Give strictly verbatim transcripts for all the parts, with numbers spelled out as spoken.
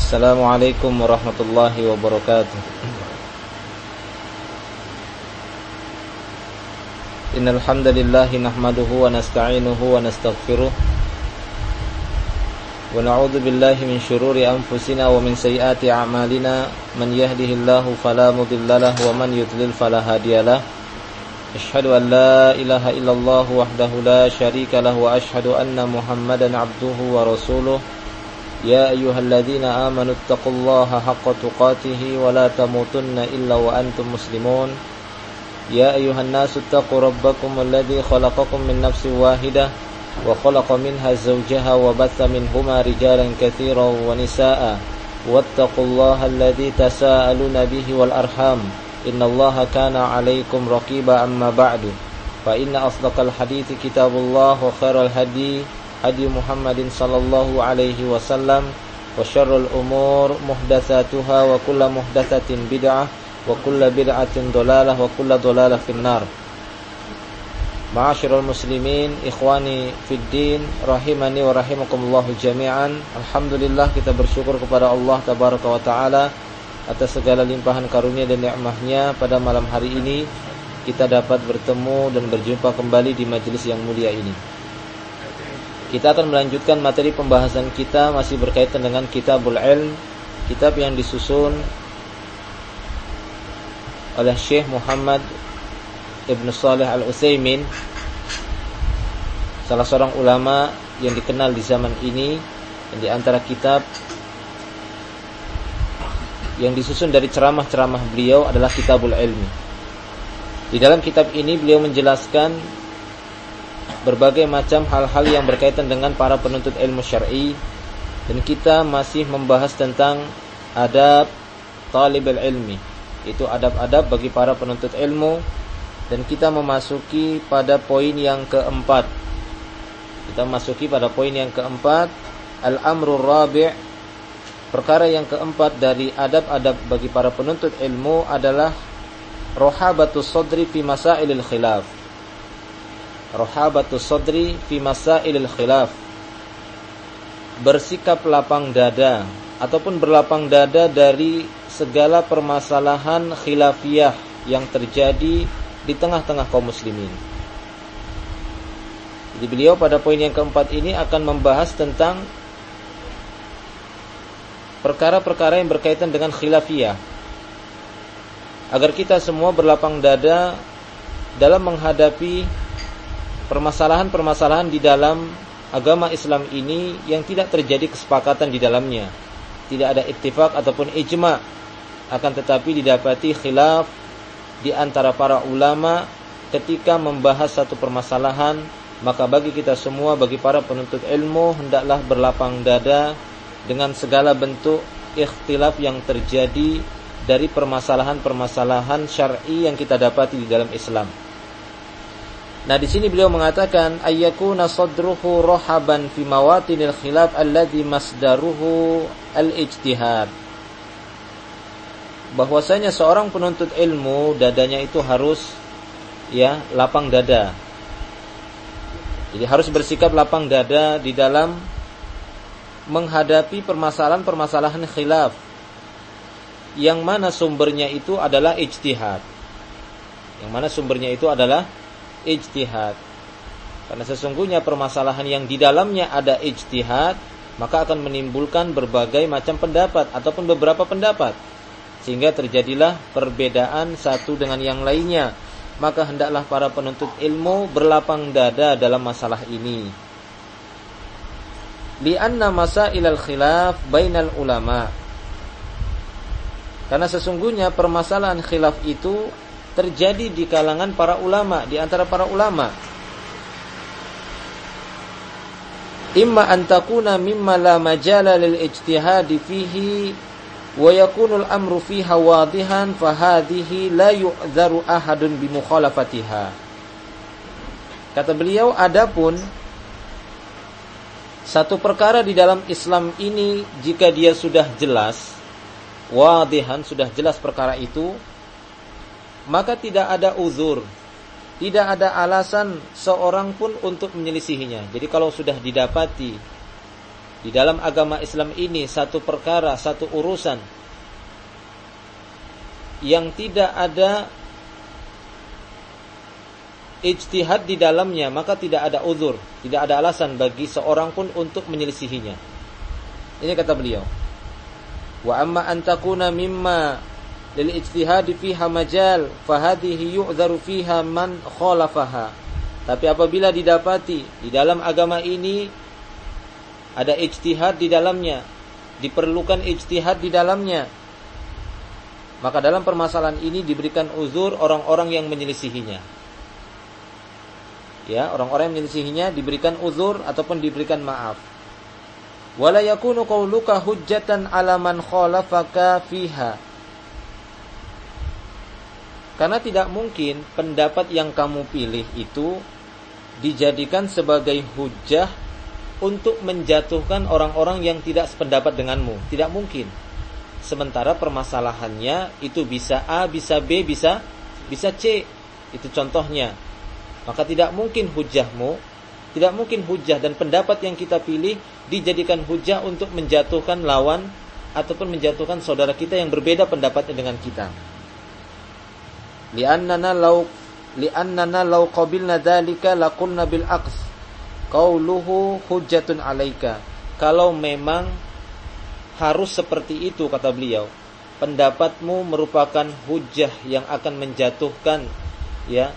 Assalamualaikum warahmatullahi wabarakatuh. Innal hamdalillah nahmaduhu wa nasta'inuhu wa nastaghfiruh wa na'udzu billahi min shururi anfusina wa min sayyiati a'malina man yahdihillahu fala mudilla lahu wa man yudlil fala hadiyalah. Asyhadu an la ilaha illallah wahdahu la syarika lahu wa asyhadu anna Muhammadan 'abduhu wa rasuluh. Ya ayyuhalladzina amanu taqullaha haqqa tuqatih wa la tamutunna illa wa antum muslimun. Ya ayyuhan nasu taqu rabbakum alladzi khalaqakum min nafsin wahidah wa khalaqa minha zawjaha wa batha minhuma rijalan katsiran wa nisaa'a wattaqullaha alladzi tasaaluna bihi wal arham innallaha kana 'alaikum raqiba. Amma ba'du, fa inna asdaqal hadithi kitabullah wa khairal hadi hadi Muhammadin sallallahu alaihi wasallam wa syarrul umur muhdatsatuha wa kullu muhdatsatin bid'ah wa kullu bid'atin dhalalah wa kullu dhalalah finnar. Ma'asyiral muslimin, ikhwani fid din, rahimani wa rahimakumullah jami'an. Alhamdulillah, kita bersyukur kepada Allah tabaraka wa taala atas segala limpahan karunia dan nikmatnya. Pada malam hari ini kita dapat bertemu dan berjumpa kembali di majelis yang mulia ini. Kita akan melanjutkan materi pembahasan kita, masih berkaitan dengan Kitabul Ilm, kitab yang disusun oleh Syekh Muhammad Ibn Shalih Al-Utsaimin, salah seorang ulama yang dikenal di zaman ini. Dan di antara kitab yang disusun dari ceramah-ceramah beliau adalah Kitabul Ilmi. Di dalam kitab ini beliau menjelaskan berbagai macam hal-hal yang berkaitan dengan para penuntut ilmu syar'i, dan kita masih membahas tentang adab talibul ilmi, itu adab-adab bagi para penuntut ilmu, dan kita memasuki pada poin yang keempat. Kita memasuki pada poin yang keempat, al-amrul rabi', perkara yang keempat dari adab-adab bagi para penuntut ilmu adalah rohabatus sadri fi masailil khilaf. Rohabatus sadri fi masailil khilaf, bersikap lapang dada ataupun berlapang dada dari segala permasalahan khilafiyah yang terjadi di tengah-tengah kaum muslimin. Jadi beliau pada poin yang keempat ini akan membahas tentang perkara-perkara yang berkaitan dengan khilafiyah, agar kita semua berlapang dada dalam menghadapi permasalahan-permasalahan di dalam agama Islam ini yang tidak terjadi kesepakatan di dalamnya, tidak ada ittifaq ataupun ijma', akan tetapi didapati khilaf di antara para ulama ketika membahas satu permasalahan. Maka bagi kita semua, bagi para penuntut ilmu, hendaklah berlapang dada dengan segala bentuk ikhtilaf yang terjadi dari permasalahan-permasalahan syar'i yang kita dapati di dalam Islam. Nah, di sini beliau mengatakan ayyakuna sadruhu rohaban fi mawatinil khilaf alladhi masdaruhu al-ijtihad. Bahwasanya seorang penuntut ilmu dadanya itu harus ya lapang dada. Jadi harus bersikap lapang dada di dalam menghadapi permasalahan-permasalahan khilaf yang mana sumbernya itu adalah ijtihad. Yang mana sumbernya itu adalah ijtihad. Karena sesungguhnya permasalahan yang di dalamnya ada ijtihad, maka akan menimbulkan berbagai macam pendapat ataupun beberapa pendapat, sehingga terjadilah perbedaan satu dengan yang lainnya. Maka hendaklah para penuntut ilmu berlapang dada dalam masalah ini. Li'anna masailal khilaf bainal ulama, karena sesungguhnya permasalahan khilaf itu terjadi di kalangan para ulama, di antara para ulama. Imma an takuna mimma la majala lil ijtihadi fihi wa yakunul amru fiha wadihan fa hadhihi la yu'dharu ahadun bi mukhalafatiha. Kata beliau, adapun satu perkara di dalam Islam ini jika dia sudah jelas, wadihan, sudah jelas perkara itu, maka tidak ada uzur, tidak ada alasan seorang pun untuk menyelisihinya. Jadi kalau sudah didapati di dalam agama Islam ini satu perkara, satu urusan yang tidak ada ijtihad di dalamnya, maka tidak ada uzur, tidak ada alasan bagi seorang pun untuk menyelisihinya. Ini kata beliau. Wa amma an takuna mimma lil ijtihad fiha majal fa hadhihi yu'dharu fiha man khalafaha. Tapi apabila didapati di dalam agama ini ada ijtihad di dalamnya, diperlukan ijtihad di dalamnya, maka dalam permasalahan ini diberikan uzur orang-orang yang menyelisihinya. Ya, orang-orang yang menyelisihinya diberikan uzur ataupun diberikan maaf. Wala yakunu qauluka hujjatan 'ala man khalafaka fiha. Karena tidak mungkin pendapat yang kamu pilih itu dijadikan sebagai hujjah untuk menjatuhkan orang-orang yang tidak sependapat denganmu. Tidak mungkin. Sementara permasalahannya itu bisa A, bisa B, bisa bisa C. Itu contohnya. Maka tidak mungkin hujjahmu, tidak mungkin hujjah dan pendapat yang kita pilih dijadikan hujjah untuk menjatuhkan lawan ataupun menjatuhkan saudara kita yang berbeda pendapatnya dengan kita. Li'annana law li'annana law qabilna dzalika laqulna bil aqs qauluhu hujjatun 'alaika. Kalau memang harus seperti itu, kata beliau, pendapatmu merupakan hujjah yang akan menjatuhkan ya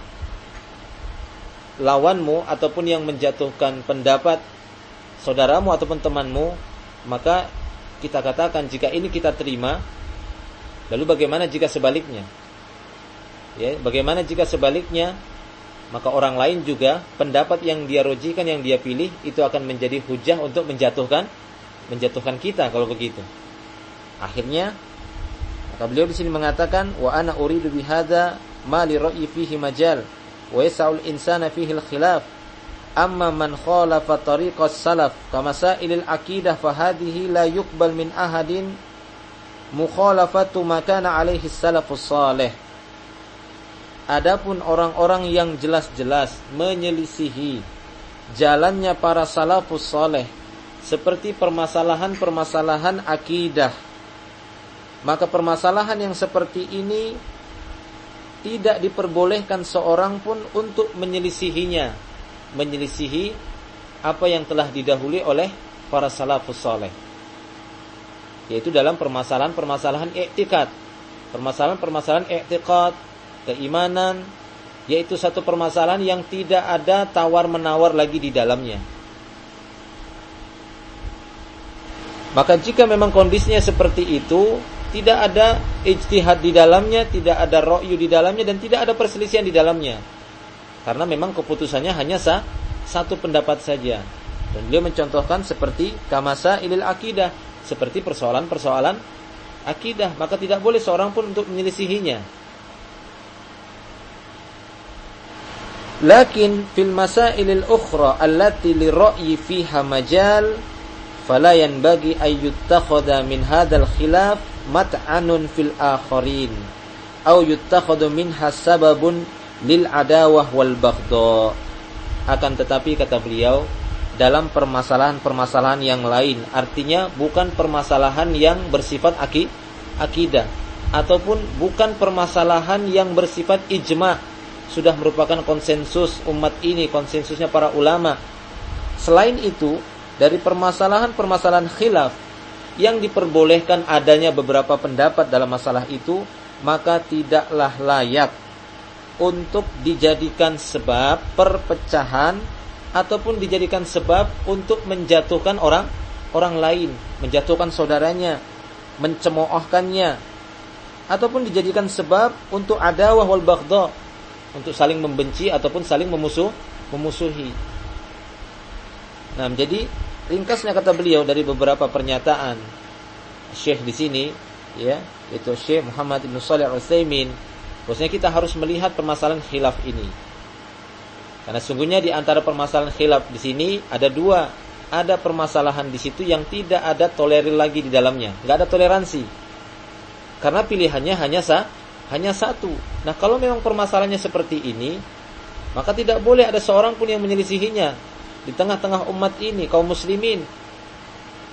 lawanmu ataupun yang menjatuhkan pendapat saudaramu ataupun temanmu, maka kita katakan jika ini kita terima, lalu bagaimana jika sebaliknya? Ya, bagaimana jika sebaliknya? Maka orang lain juga pendapat yang dia rojikan, yang dia pilih itu akan menjadi hujah untuk menjatuhkan menjatuhkan kita kalau begitu. Akhirnya maka beliau di sini mengatakan wa ana uridu bihadza ma li ra'yi fihi majal wa yas'ul insana fihi al-khilaf amma man khalafa tariqas salaf kama sa'ilil aqidah fa hadhihi la yuqbal min ahadin mukhalafatu ma kana alaihi salafus salih. Adapun orang-orang yang jelas-jelas menyelisihi jalannya para salafus saleh seperti permasalahan-permasalahan akidah, maka permasalahan yang seperti ini tidak diperbolehkan seorang pun untuk menyelisihinya, menyelisihi apa yang telah didahului oleh para salafus saleh, yaitu dalam permasalahan-permasalahan i'tikad, permasalahan-permasalahan i'tikad, keimanan, yaitu satu permasalahan yang tidak ada tawar-menawar lagi di dalamnya. Maka jika memang kondisinya seperti itu, tidak ada ijtihad di dalamnya, tidak ada ra'yu di dalamnya, dan tidak ada perselisihan di dalamnya, karena memang keputusannya hanya sah, satu pendapat saja. Dan beliau mencontohkan seperti kamasa ilil akidah, seperti persoalan-persoalan akidah, maka tidak boleh seorang pun untuk menyelisihinya. Lakin fil masailil ukhra allati li ra'yi fiha majal fala yanbaghi ay yuttakhadha min hadzal khilaf mat'anun fil akharin aw yuttakhadhu minha sababun lil adawah wal baghdha. Akan tetapi kata beliau, dalam permasalahan-permasalahan yang lain, artinya bukan permasalahan yang bersifat aki, akidah ataupun bukan permasalahan yang bersifat ijma', sudah merupakan konsensus umat ini, konsensusnya para ulama. Selain itu, dari permasalahan-permasalahan khilaf yang diperbolehkan adanya beberapa pendapat dalam masalah itu, maka tidaklah layak untuk dijadikan sebab perpecahan ataupun dijadikan sebab untuk menjatuhkan orang orang lain, menjatuhkan saudaranya, mencemoohkannya, ataupun dijadikan sebab untuk adawah wal baghdha, untuk saling membenci ataupun saling memusuh, memusuhi. Nah, jadi ringkasnya kata beliau dari beberapa pernyataan Syekh di sini, ya, yaitu Syekh Muhammad Ibn Shalih Al-Utsaimin, bahwasanya kita harus melihat permasalahan khilaf ini. Karena sungguhnya di antara permasalahan khilaf di sini ada dua, ada permasalahan di situ yang tidak ada tolerir lagi di dalamnya, enggak ada toleransi. Karena pilihannya hanya sah Hanya satu. Nah, kalau memang permasalahannya seperti ini, maka tidak boleh ada seorang pun yang menyelisihinya di tengah-tengah umat ini, kaum muslimin.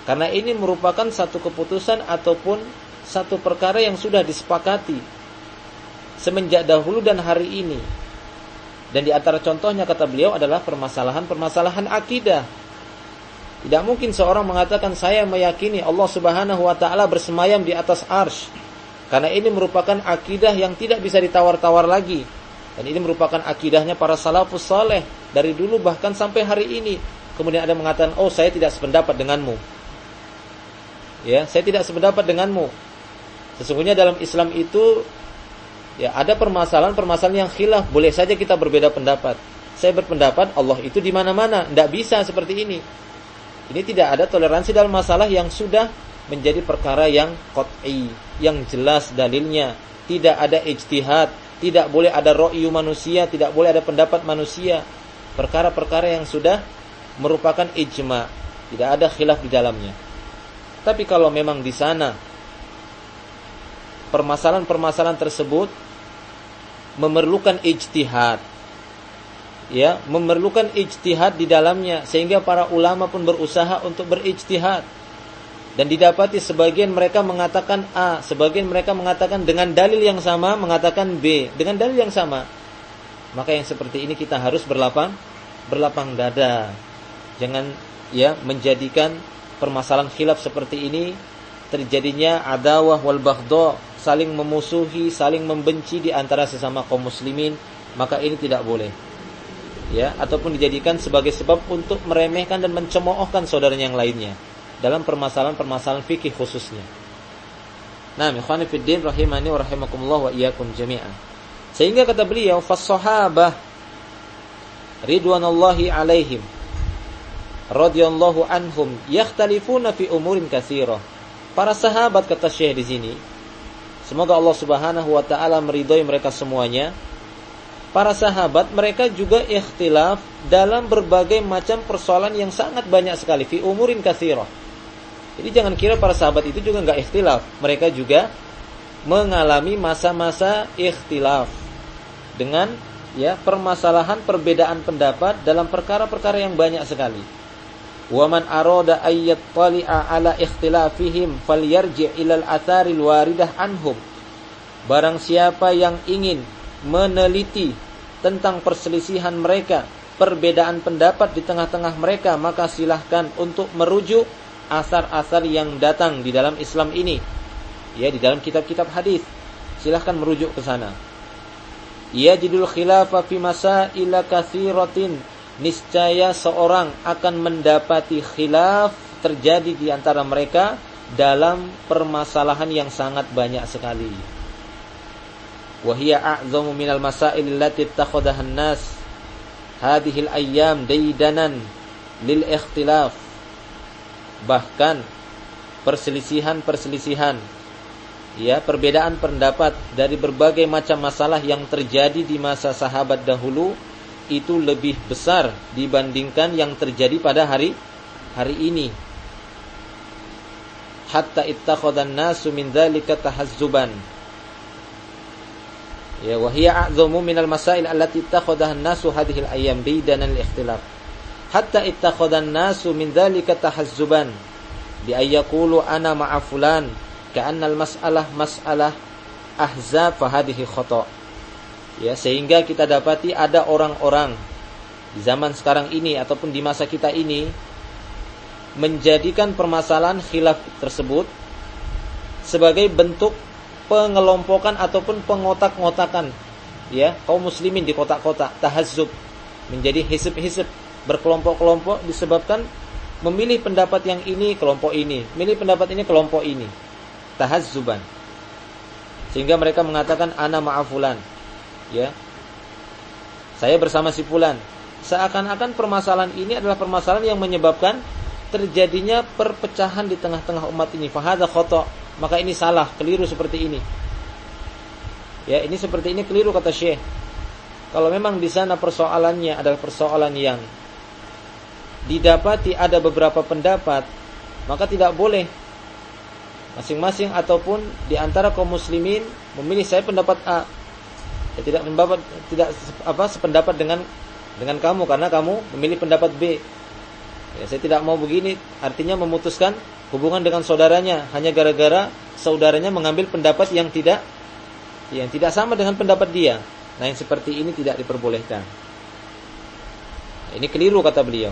Karena ini merupakan satu keputusan ataupun satu perkara yang sudah disepakati semenjak dahulu dan hari ini. Dan di antara contohnya kata beliau adalah permasalahan-permasalahan akidah. Tidak mungkin seorang mengatakan saya meyakini Allah Subhanahu wa taala bersemayam di atas arsy. Karena ini merupakan akidah yang tidak bisa ditawar-tawar lagi. Dan ini merupakan akidahnya para salafus saleh dari dulu bahkan sampai hari ini. Kemudian ada yang mengatakan, "Oh, saya tidak sependapat denganmu." Ya, saya tidak sependapat denganmu. Sesungguhnya dalam Islam itu ya ada permasalahan-permasalahan yang khilaf, boleh saja kita berbeda pendapat. Saya berpendapat Allah itu di mana-mana, tidak bisa seperti ini. Ini tidak ada toleransi dalam masalah yang sudah menjadi perkara yang qat'i, yang jelas dalilnya. Tidak ada ijtihad, tidak boleh ada ra'yu manusia, tidak boleh ada pendapat manusia. Perkara-perkara yang sudah merupakan ijma, tidak ada khilaf di dalamnya. Tapi kalau memang di sana permasalahan-permasalahan tersebut memerlukan ijtihad, ya, memerlukan ijtihad di dalamnya, sehingga para ulama pun berusaha untuk berijtihad. Dan didapati sebagian mereka mengatakan A, sebagian mereka mengatakan dengan dalil yang sama mengatakan B, dengan dalil yang sama. Maka yang seperti ini kita harus berlapang berlapang dada. Jangan ya menjadikan permasalahan khilaf seperti ini terjadinya adawah wal baghdha, saling memusuhi, saling membenci di antara sesama kaum muslimin, maka ini tidak boleh. Ya, ataupun dijadikan sebagai sebab untuk meremehkan dan mencemoohkan saudaranya yang lainnya dalam permasalahan-permasalahan fikih khususnya. Nah, ikhwani fid din rahimani wa rahimakumullah wa iyyakum jami'an. Sehingga kata beliau, fas-sahabah ridwanullahi alaihim radhiyallahu anhum yakhtalifuna fi umurin katsirah. Para sahabat kata Syekh di sini, semoga Allah Subhanahu wa taala meridhai mereka semuanya. Para sahabat mereka juga ikhtilaf dalam berbagai macam persoalan yang sangat banyak sekali, fi umurin katsirah. Jadi jangan kira para sahabat itu juga enggak ikhtilaf, mereka juga mengalami masa-masa ikhtilaf dengan ya permasalahan perbedaan pendapat dalam perkara-perkara yang banyak sekali. Wa man arada ayyat tali'a ala ikhtilafihim falyarji' ilal atharil waridah anhum. Barang siapa yang ingin meneliti tentang perselisihan mereka, perbedaan pendapat di tengah-tengah mereka, maka silahkan untuk merujuk asar-asar yang datang di dalam Islam ini, ya, di dalam kitab-kitab hadis. Silahkan merujuk ke sana. Yajidul khilafa fi masaila katsiratin. Niscaya seorang akan mendapati khilaf terjadi di antara mereka dalam permasalahan yang sangat banyak sekali. Wa hiya a'zamu minal masail allati ittakhadhaha an-nas hadhihi al-ayyam daydanan lil ikhtilaf. Bahkan perselisihan-perselisihan, ya, perbedaan pendapat dari berbagai macam masalah yang terjadi di masa sahabat dahulu itu lebih besar dibandingkan yang terjadi pada hari hari ini. Hatta ittakhadhan nasu min dzalika tahazzuban. Ya, wa hiya a'zamu minal masail allati ittakhadhaha an-nasu hadhihi al-ayyam bidanan al-ikhtilaf. Hatta ittakhadhan nasu min dzalika tahazzuban bi ayyaqulu ana ma'a fulan ka'anna al-mas'alah mas'alah ahzab fa hadhihi khata'. Ya, sehingga kita dapati ada orang-orang di zaman sekarang ini ataupun di masa kita ini menjadikan permasalahan khilaf tersebut sebagai bentuk pengelompokan ataupun pengotak-ngotakan, ya, kaum muslimin di kotak-kotak, tahazzub, menjadi hizb-hizb, berkelompok-kelompok disebabkan memilih pendapat yang ini kelompok ini, memilih pendapat ini kelompok ini, tahazzuban. Sehingga mereka mengatakan ana ma'afulan, ya, saya bersama si fulan. Seakan-akan permasalahan ini adalah permasalahan yang menyebabkan terjadinya perpecahan di tengah-tengah umat ini. Fahadha khata', maka ini salah, keliru seperti ini. Ya, ini seperti ini keliru kata Syekh. Kalau memang di sana persoalannya adalah persoalan yang didapati ada beberapa pendapat, maka tidak boleh masing-masing ataupun di antara kaum muslimin memilih saya pendapat A. Ya, tidak pendapat tidak apa sependapat dengan dengan kamu karena kamu memilih pendapat B. Ya, saya tidak mau begini, artinya memutuskan hubungan dengan saudaranya hanya gara-gara saudaranya mengambil pendapat yang tidak yang tidak sama dengan pendapat dia. Nah, yang seperti ini tidak diperbolehkan. Ini keliru kata beliau.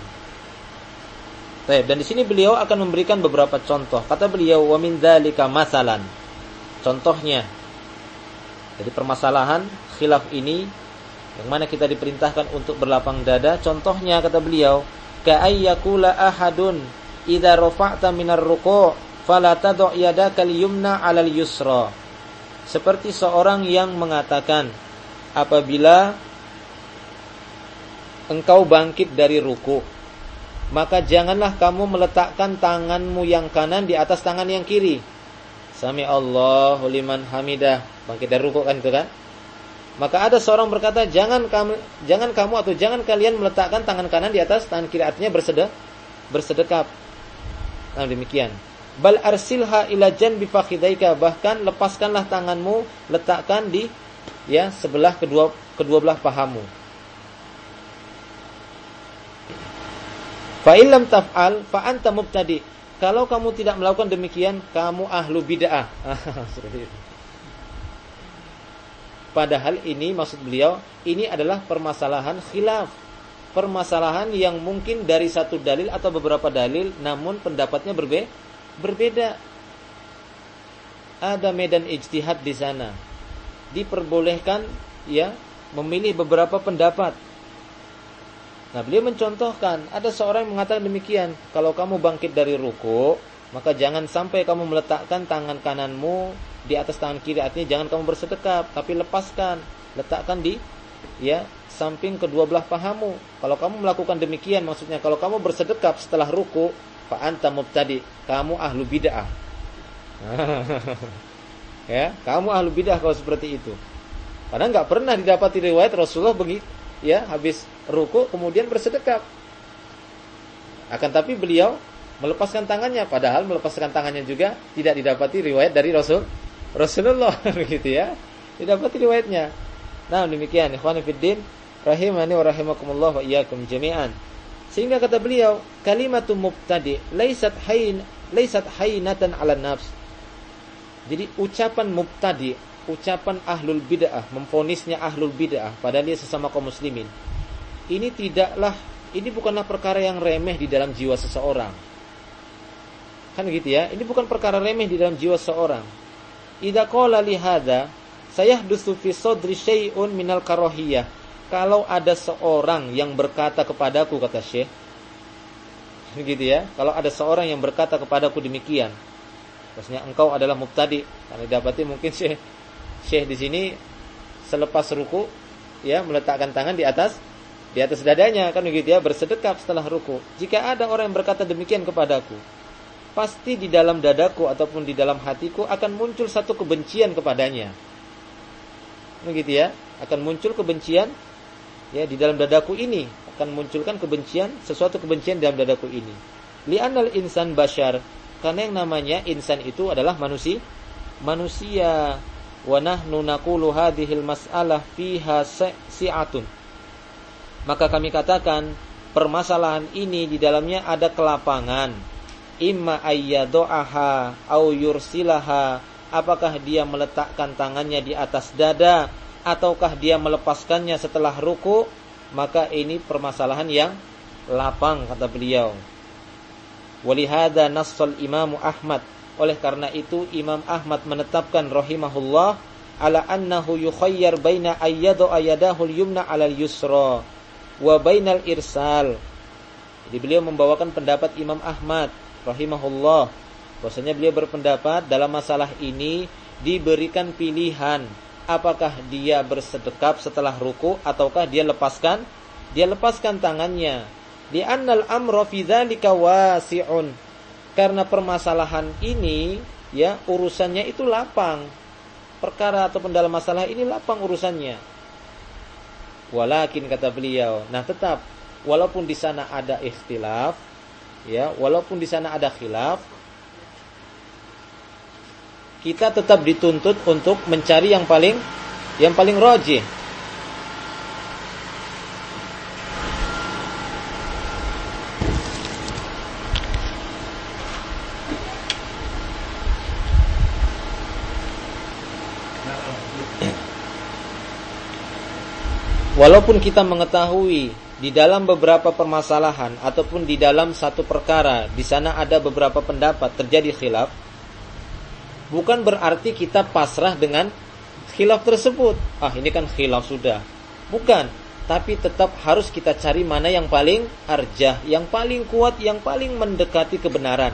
Baik, dan di sini beliau akan memberikan beberapa contoh. Kata beliau, wa min dzalika masalan. Contohnya. Jadi permasalahan khilaf ini yang mana kita diperintahkan untuk berlapang dada, contohnya kata beliau, ka ayyakula ahadun idza rafa'ta minar ruku' fala tad'u yadaka al-yumna 'alal yusra. Seperti seorang yang mengatakan, apabila engkau bangkit dari ruku', maka janganlah kamu meletakkan tanganmu yang kanan di atas tangan yang kiri. Sami Allahu liman hamidah. Bangkit dari ruku' kan itu kan? Maka ada seorang berkata, jangan kamu jangan kamu atau jangan kalian meletakkan tangan kanan di atas tangan kiri, artinya bersedek, bersedekap. Nah, demikian. Bal arsilha ila janbi fakhidaika, bahkan lepaskanlah tanganmu, letakkan di ya sebelah kedua kedua belah pahamu. Fa illam taf'al fa anta mubtadi. Kalau kamu tidak melakukan demikian, kamu ahlu bid'ah. Padahal ini maksud beliau, ini adalah permasalahan khilaf. Permasalahan yang mungkin dari satu dalil atau beberapa dalil, namun pendapatnya berbe- berbeda. Ada medan ijtihad di sana. Diperbolehkan ya memilih beberapa pendapat. Nah, beliau mencontohkan, ada seorang yang mengatakan demikian, kalau kamu bangkit dari ruku', maka jangan sampai kamu meletakkan tangan kananmu di atas tangan kiri, artinya jangan kamu bersedekap, tapi lepaskan, letakkan di ya samping kedua belah pahamu. Kalau kamu melakukan demikian, maksudnya kalau kamu bersedekap setelah ruku', fa anta mubtadi, kamu ahlu bid'ah. Ya, kamu ahlu bid'ah kalau seperti itu. Padahal enggak pernah didapati riwayat Rasulullah begitu, ya, habis ruku' kemudian bersedekap. Akan tapi beliau melepaskan tangannya, padahal melepaskan tangannya juga tidak didapati riwayat dari Rasul Rasulullah begitu ya. Didapati riwayatnya. Nah, demikian ikhwan fillah rahimani wa rahimakumullah wa iyyakum jami'an. Sehingga kata beliau, kalimatu mubtadi laysat hayn laysat haynatan 'ala nafs. Jadi ucapan mubtadi, ucapan ahlul bid'ah, memvonisnya ahlul bid'ah padahal dia sesama kaum muslimin. Ini tidaklah ini bukanlah perkara yang remeh di dalam jiwa seseorang. Kan gitu ya, ini bukan perkara remeh di dalam jiwa seseorang. Idza qala li hadza sayahdutsu fi sadri syai'un minal karahiyah. Kalau ada seorang yang berkata kepadaku, kata Syekh, gitu ya, kalau ada seorang yang berkata kepadaku demikian, maksudnya engkau adalah mubtadi. Karena dapati mungkin Syekh Syekh di sini selepas ruku ya meletakkan tangan di atas di atas dadanya, kan begitu ya, bersedekap setelah ruku. Jika ada orang yang berkata demikian kepadaku, pasti di dalam dadaku ataupun di dalam hatiku akan muncul satu kebencian kepadanya. Begitu ya, akan muncul kebencian ya di dalam dadaku ini, akan munculkan kebencian, sesuatu kebencian dalam dadaku ini. Li'annal insan bashar, karena yang namanya insan itu adalah manusia, manusia. Wa nahnu naqulu hadhil mas'alah fiha si'atun. Maka kami katakan permasalahan ini di dalamnya ada kelapangan. Imma ayyadu'aha au yursilaha, apakah dia meletakkan tangannya di atas dada ataukah dia melepaskannya setelah ruku, maka ini permasalahan yang lapang kata beliau. Walihada nassal Imam Ahmad, oleh karena itu Imam Ahmad menetapkan rahimahullah ala annahu yukhayyar baina ayyadu ayadahu al-yumna 'ala al-yusra wa bainal irsal. Jadi beliau membawakan pendapat Imam Ahmad rahimahullah, bahwasanya beliau berpendapat dalam masalah ini diberikan pilihan, apakah dia bersedekap setelah ruku ataukah dia lepaskan dia lepaskan tangannya. Di annal amra fi dzalika wasi'un, karena permasalahan ini ya urusannya itu lapang, perkara ataupun dalam masalah ini lapang urusannya. Walakin kata beliau, nah tetap walaupun di sana ada ikhtilaf, ya, walaupun di sana ada khilaf, kita tetap dituntut untuk mencari yang paling yang paling rajih. walaupun kita mengetahui di dalam beberapa permasalahan ataupun di dalam satu perkara di sana ada beberapa pendapat terjadi khilaf, bukan berarti kita pasrah dengan khilaf tersebut. Ah, ini kan khilaf sudah. Bukan, tapi tetap harus kita cari mana yang paling arjah, yang paling kuat, yang paling mendekati kebenaran.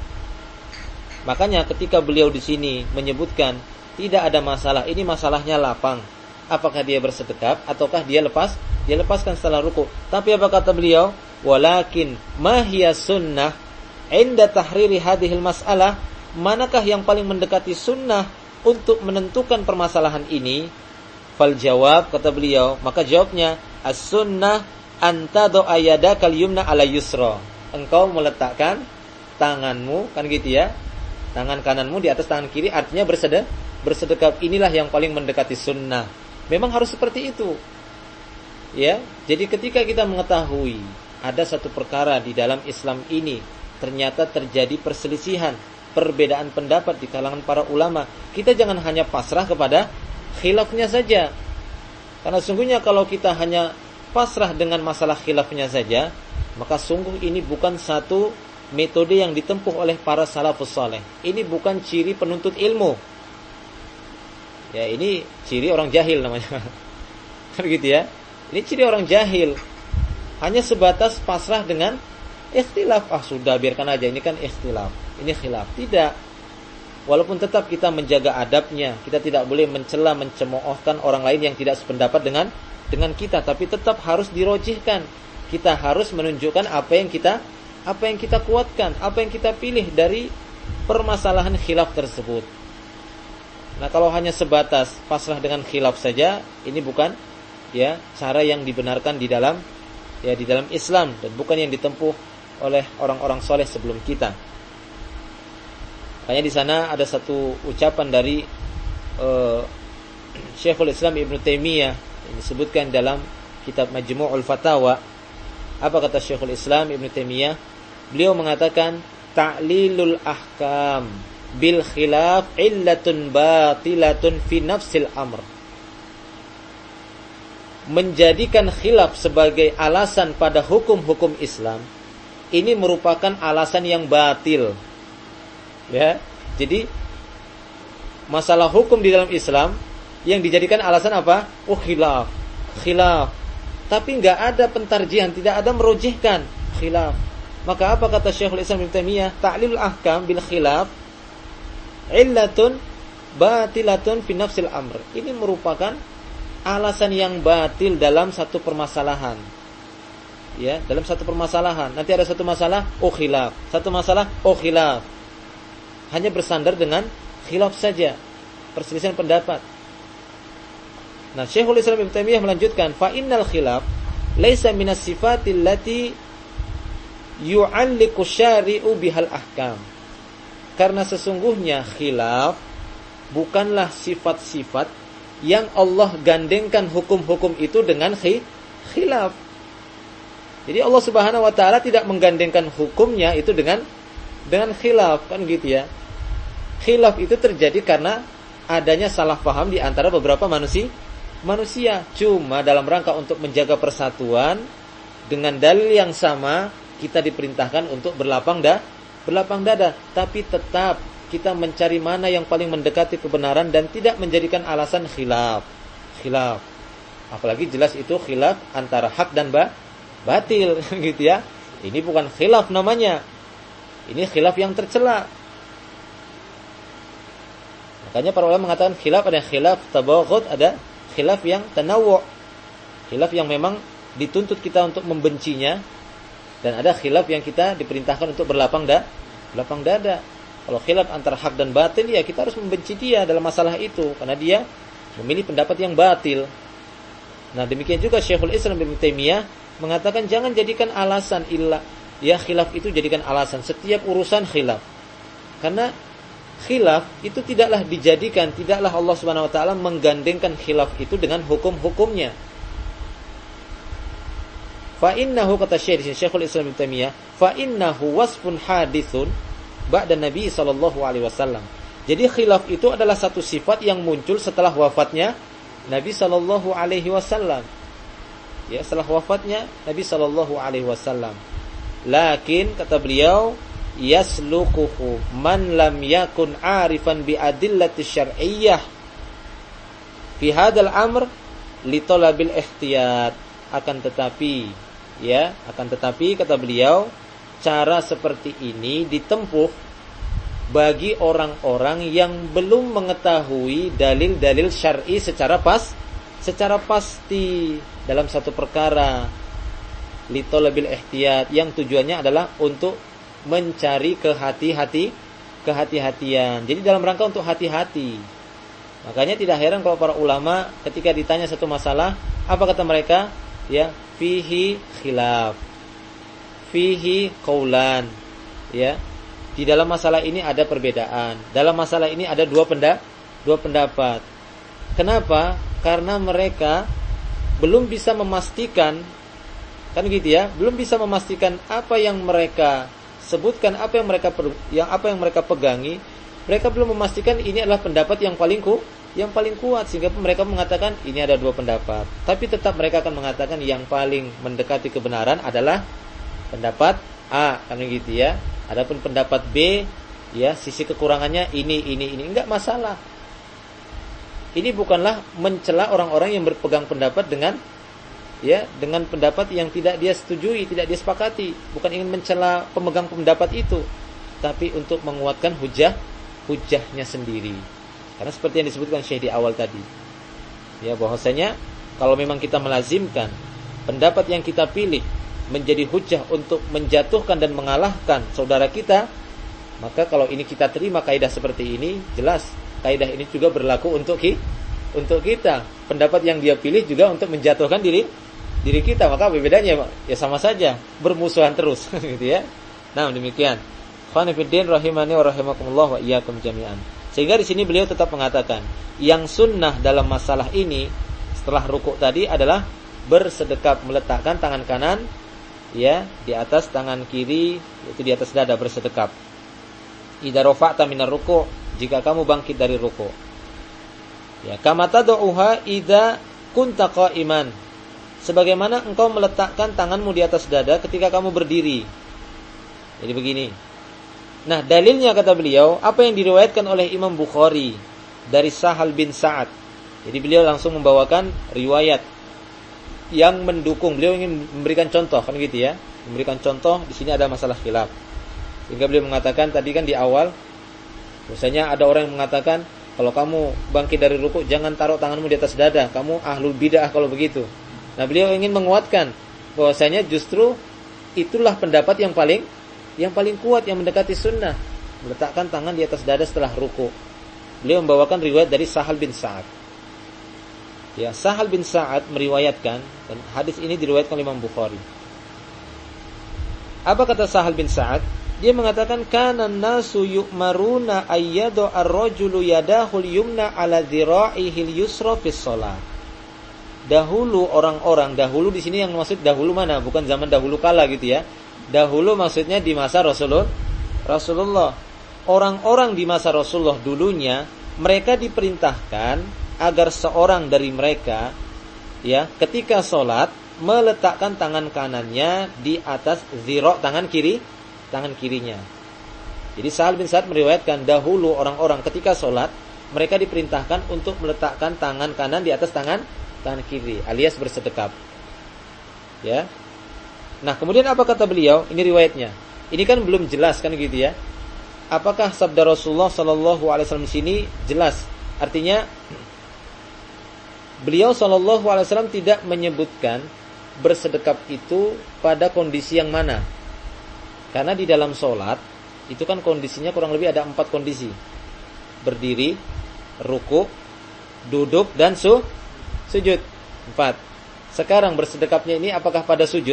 Makanya ketika beliau di sini menyebutkan tidak ada masalah, ini masalahnya lapang. Apakah dia bersedekap ataukah dia lepas? Dia lepaskan setelah ruku. Tapi apa kata beliau? Walakin ma hiya sunnah inda tahriri hadhil mas'alah. Manakah yang paling mendekati sunnah untuk menentukan permasalahan ini? Fal jawab, kata beliau, maka jawabnya as-sunnah anta do'a yadakal yumna ala yusra. Engkau meletakkan tanganmu, kan gitu ya, tangan kananmu di atas tangan kiri, artinya bersedekap. Bersedekap inilah yang paling mendekati sunnah. Memang harus seperti itu. Ya, jadi ketika kita mengetahui ada satu perkara di dalam Islam ini ternyata terjadi perselisihan, perbedaan pendapat di kalangan para ulama, kita jangan hanya pasrah kepada khilafnya saja. Karena sungguhnya kalau kita hanya pasrah dengan masalah khilafnya saja, maka sungguh ini bukan satu metode yang ditempuh oleh para salafus saleh. Ini bukan ciri penuntut ilmu. Ya, ini ciri orang jahil namanya. Kan gitu ya. Ini ciri orang jahil. Hanya sebatas pasrah dengan ikhtilaf. Ah, sudah biarkan aja, ini kan ikhtilaf, ini khilaf. Tidak. Walaupun tetap kita menjaga adabnya, kita tidak boleh mencela, mencemoohkan orang lain yang tidak sependapat dengan dengan kita, tapi tetap harus dirojihkan. Kita harus menunjukkan apa yang kita apa yang kita kuatkan, apa yang kita pilih dari permasalahan khilaf tersebut. Nah, kalau hanya sebatas pasrah dengan khilaf saja, ini bukan ya cara yang dibenarkan di dalam ya di dalam Islam dan bukan yang ditempuh oleh orang-orang soleh sebelum kita. Makanya di sana ada satu ucapan dari uh, Syekhul Islam Ibnu Taimiyah yang disebutkan dalam kitab Majmu'ul Fatawa. Apa kata Syekhul Islam Ibnu Taimiyah? Beliau mengatakan ta'lilul ahkam bil khilaf illatun batilatun fi nafsil amr. Menjadikan khilaf sebagai alasan pada hukum-hukum Islam ini merupakan alasan yang batil. Ya, jadi masalah hukum di dalam Islam yang dijadikan alasan apa? Oh, khilaf, khilaf. Tapi enggak ada pentarjihan, tidak ada merujihkan khilaf. Maka apa kata Syekhul Islam Ibnu Taimiyah? Ta'lilul ahkam bil khilaf illatun batilatun fi nafsil amr. Ini merupakan alasan yang batil dalam satu permasalahan. Ya, dalam satu permasalahan. Nanti ada satu masalah, oh khilaf. Satu masalah, oh khilaf. Hanya bersandar dengan khilaf saja, perselisihan pendapat. Nah, Syekhul Islam Ibnu Taimiyah melanjutkan, fa innal khilaf laisa minas sifatil lati yu'alliqu syari'u bihal ahkam. Karena sesungguhnya khilaf bukanlah sifat-sifat yang Allah gandengkan hukum-hukum itu dengan khilaf. Jadi Allah Subhanahu wa taala tidak menggandengkan hukumnya itu dengan dengan khilaf, kan gitu ya. Khilaf itu terjadi karena adanya salah paham di antara beberapa manusia. Manusia cuma dalam rangka untuk menjaga persatuan dengan dalil yang sama kita diperintahkan untuk berlapang dah, berlapang dada, tapi tetap kita mencari mana yang paling mendekati kebenaran dan tidak menjadikan alasan khilaf. Khilaf. Apalagi jelas itu khilaf antara hak dan ba, batil gitu ya. Ini bukan khilaf namanya. Ini khilaf yang tercela. Makanya para ulama mengatakan khilaf ada khilaf tabaghut, ada khilaf yang tanawwu'. Khilaf yang memang dituntut kita untuk membencinya dan ada khilaf yang kita diperintahkan untuk berlapang da, berlapang dada. Kalau khilaf antara hak dan batil, ya kita harus membenci dia dalam masalah itu karena dia memilih pendapat yang batil. Nah, demikian juga Syekhul Islam Ibnu Taimiyah mengatakan jangan jadikan alasan illa ya khilaf itu jadikan alasan setiap urusan khilaf. Karena khilaf itu tidaklah dijadikan, tidaklah Allah Subhanahu wa taala menggandengkan khilaf itu dengan hukum-hukumnya. Fa innahu, kata Syekh Syekhul Islam Ibnu Taimiyah, fa innahu wasfun haditsun ba'da Nabi sallallahu alaihi wasallam. Jadi khilaf itu adalah satu sifat yang muncul setelah wafatnya Nabi sallallahu alaihi wasallam. ya, setelah wafatnya Nabi sallallahu alaihi wasallam. Lakin kata beliau, yasluquhu man lam yakun arifan bi adillati syar'iyyah fi hadzal amr li talabil ihtiyat. Akan tetapi, ya, akan tetapi kata beliau, cara seperti ini ditempuh bagi orang-orang yang belum mengetahui dalil-dalil syar'i secara pas, secara pasti dalam satu perkara, li talabil ihtiyat, yang tujuannya adalah untuk mencari kehati-hati, kehati-hatian. Jadi dalam rangka untuk hati-hati. Makanya tidak heran kalau para ulama ketika ditanya satu masalah, apa kata mereka? Ya, fihi khilaf, fihi qaulan. Ya, di dalam masalah ini ada perbedaan. Dalam masalah ini ada dua pendapat, dua pendapat. Kenapa? Karena mereka belum bisa memastikan, kan gitu ya, belum bisa memastikan apa yang mereka sebutkan, apa yang mereka yang apa yang mereka pegangi. Mereka belum memastikan ini adalah pendapat yang paling ku, yang paling kuat, sehingga mereka mengatakan ini ada dua pendapat. Tapi tetap mereka akan mengatakan yang paling mendekati kebenaran adalah pendapat A, kan gitu ya. Adapun pendapat B, ya, sisi kekurangannya ini ini ini enggak masalah. Ini bukanlah mencela orang-orang yang berpegang pendapat dengan, ya, dengan pendapat yang tidak dia setujui, tidak dia sepakati. Bukan ingin mencela pemegang pendapat itu, tapi untuk menguatkan hujah, hujahnya sendiri. Karena seperti yang disebutkan Syekh di awal tadi, ya, bahwasanya kalau memang kita melazimkan pendapat yang kita pilih menjadi hujah untuk menjatuhkan dan mengalahkan saudara kita, maka kalau ini kita terima kaidah seperti ini, jelas kaidah ini juga berlaku untuk ki, untuk kita. Pendapat yang dia pilih juga untuk menjatuhkan diri diri kita, maka bedanya ya sama saja, bermusuhan terus gitu ya. Nah, demikian. Khonifuddin rahimani wa rahimakumullah wa iyyakum jami'an. Sehingga di sini beliau tetap mengatakan, yang sunnah dalam masalah ini setelah rukuk tadi adalah bersedekap, meletakkan tangan kanan, ya, di atas tangan kiri, yaitu di atas dada, bersedekap. Idza rafa'ta minar ruku', jika kamu bangkit dari ruku'. Ya, kama tad'uha idza kunta qa'iman, sebagaimana engkau meletakkan tanganmu di atas dada ketika kamu berdiri. Jadi begini. Nah, dalilnya kata beliau, apa yang diriwayatkan oleh Imam Bukhari dari Sahal bin Sa'ad. Jadi beliau langsung membawakan riwayat yang mendukung. Beliau ingin memberikan contoh, kan gitu ya. Memberikan contoh, di sini ada masalah khilaf. Sehingga beliau mengatakan tadi kan di awal, biasanya ada orang yang mengatakan, kalau kamu bangkit dari rukuk jangan taruh tanganmu di atas dada, kamu ahlul bid'ah kalau begitu. Nah, beliau ingin menguatkan bahwasanya justru itulah pendapat yang paling yang paling kuat, yang mendekati sunnah, meletakkan tangan di atas dada setelah rukuk. Beliau membawakan riwayat dari Sahal bin Sa'ad. Ya, Sahal bin Sa'ad meriwayatkan, dan hadis ini diriwayatkan oleh Imam Bukhari. Apa kata Sahal bin Sa'ad? Dia mengatakan, kana nasu yu'maruna ayyadu ar-rajulu yadahul yumna ala dhira'ihil yusra fis shalah. Dahulu orang-orang, dahulu di sini yang maksud dahulu mana? Bukan zaman dahulu kala gitu ya. Dahulu maksudnya di masa Rasulullah. Rasulullah. Orang-orang di masa Rasulullah dulunya, mereka diperintahkan agar seorang dari mereka, ya, ketika sholat meletakkan tangan kanannya di atas zira' tangan kiri, tangan kirinya. Jadi Sahal bin Sa'ad meriwayatkan dahulu orang-orang ketika sholat mereka diperintahkan untuk meletakkan tangan kanan di atas tangan tangan kiri, alias bersedekap. Ya. Nah, kemudian apa kata beliau? Ini riwayatnya. Ini kan belum jelas kan gitu ya. Apakah sabda Rasulullah sallallahu alaihi wasallam di sini jelas? Artinya beliau sallallahu alaihi wasallam tidak menyebutkan bersedekap itu pada kondisi yang mana. Karena di dalam sholat itu kan kondisinya kurang lebih ada empat kondisi. Berdiri, ruku, duduk, dan su, sujud. Empat. Sekarang bersedekapnya ini apakah pada sujud?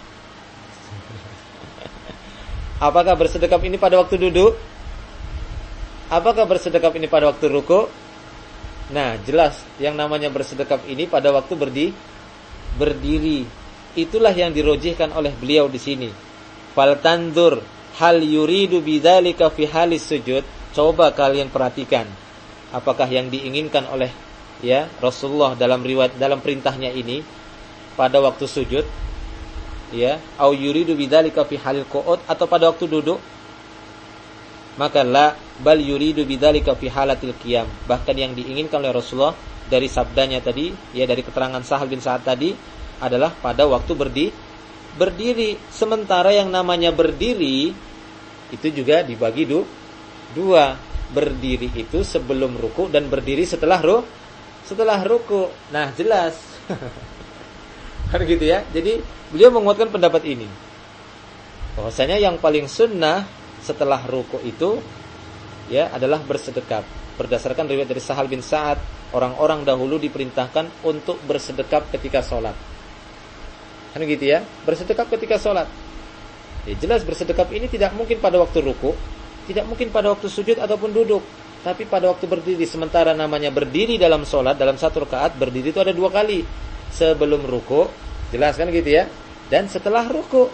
Apakah bersedekap ini pada waktu duduk? Apakah bersedekap ini pada waktu ruku? Nah, jelas yang namanya bersedekap ini pada waktu berdi, berdiri. Itulah yang dirojihkan oleh beliau di sini. Fal tandur hal yuridu bidzalika fi halis sujud. Coba kalian perhatikan, apakah yang diinginkan oleh ya Rasulullah dalam riwayat dalam perintahnya ini pada waktu sujud, ya, au yuridu bidzalika fi halil qu'ud, atau pada waktu duduk, maka la bal yuridu bidzalika fi halatil qiyam. Bahkan yang diinginkan oleh Rasulullah dari sabdanya tadi, ya, dari keterangan Sahal bin Sa'ad tadi adalah pada waktu berdi, berdiri. Sementara yang namanya berdiri itu juga dibagi du, dua. Berdiri itu sebelum ruku dan berdiri setelah ru, setelah ruku. Nah, jelas. Kan gitu ya. Jadi beliau menguatkan pendapat ini. Bahwasanya yang paling sunnah setelah ruku itu, ya, adalah bersedekap. Berdasarkan riwayat dari Sahal bin Sa'ad, orang-orang dahulu diperintahkan untuk bersedekap ketika sholat. Kan gitu ya. Bersedekap ketika sholat. Ya, jelas bersedekap ini tidak mungkin pada waktu ruku, tidak mungkin pada waktu sujud ataupun duduk, tapi pada waktu berdiri. Sementara namanya berdiri dalam sholat, dalam satu rakaat, berdiri itu ada dua kali. Sebelum ruku, jelas kan gitu ya, dan setelah ruku.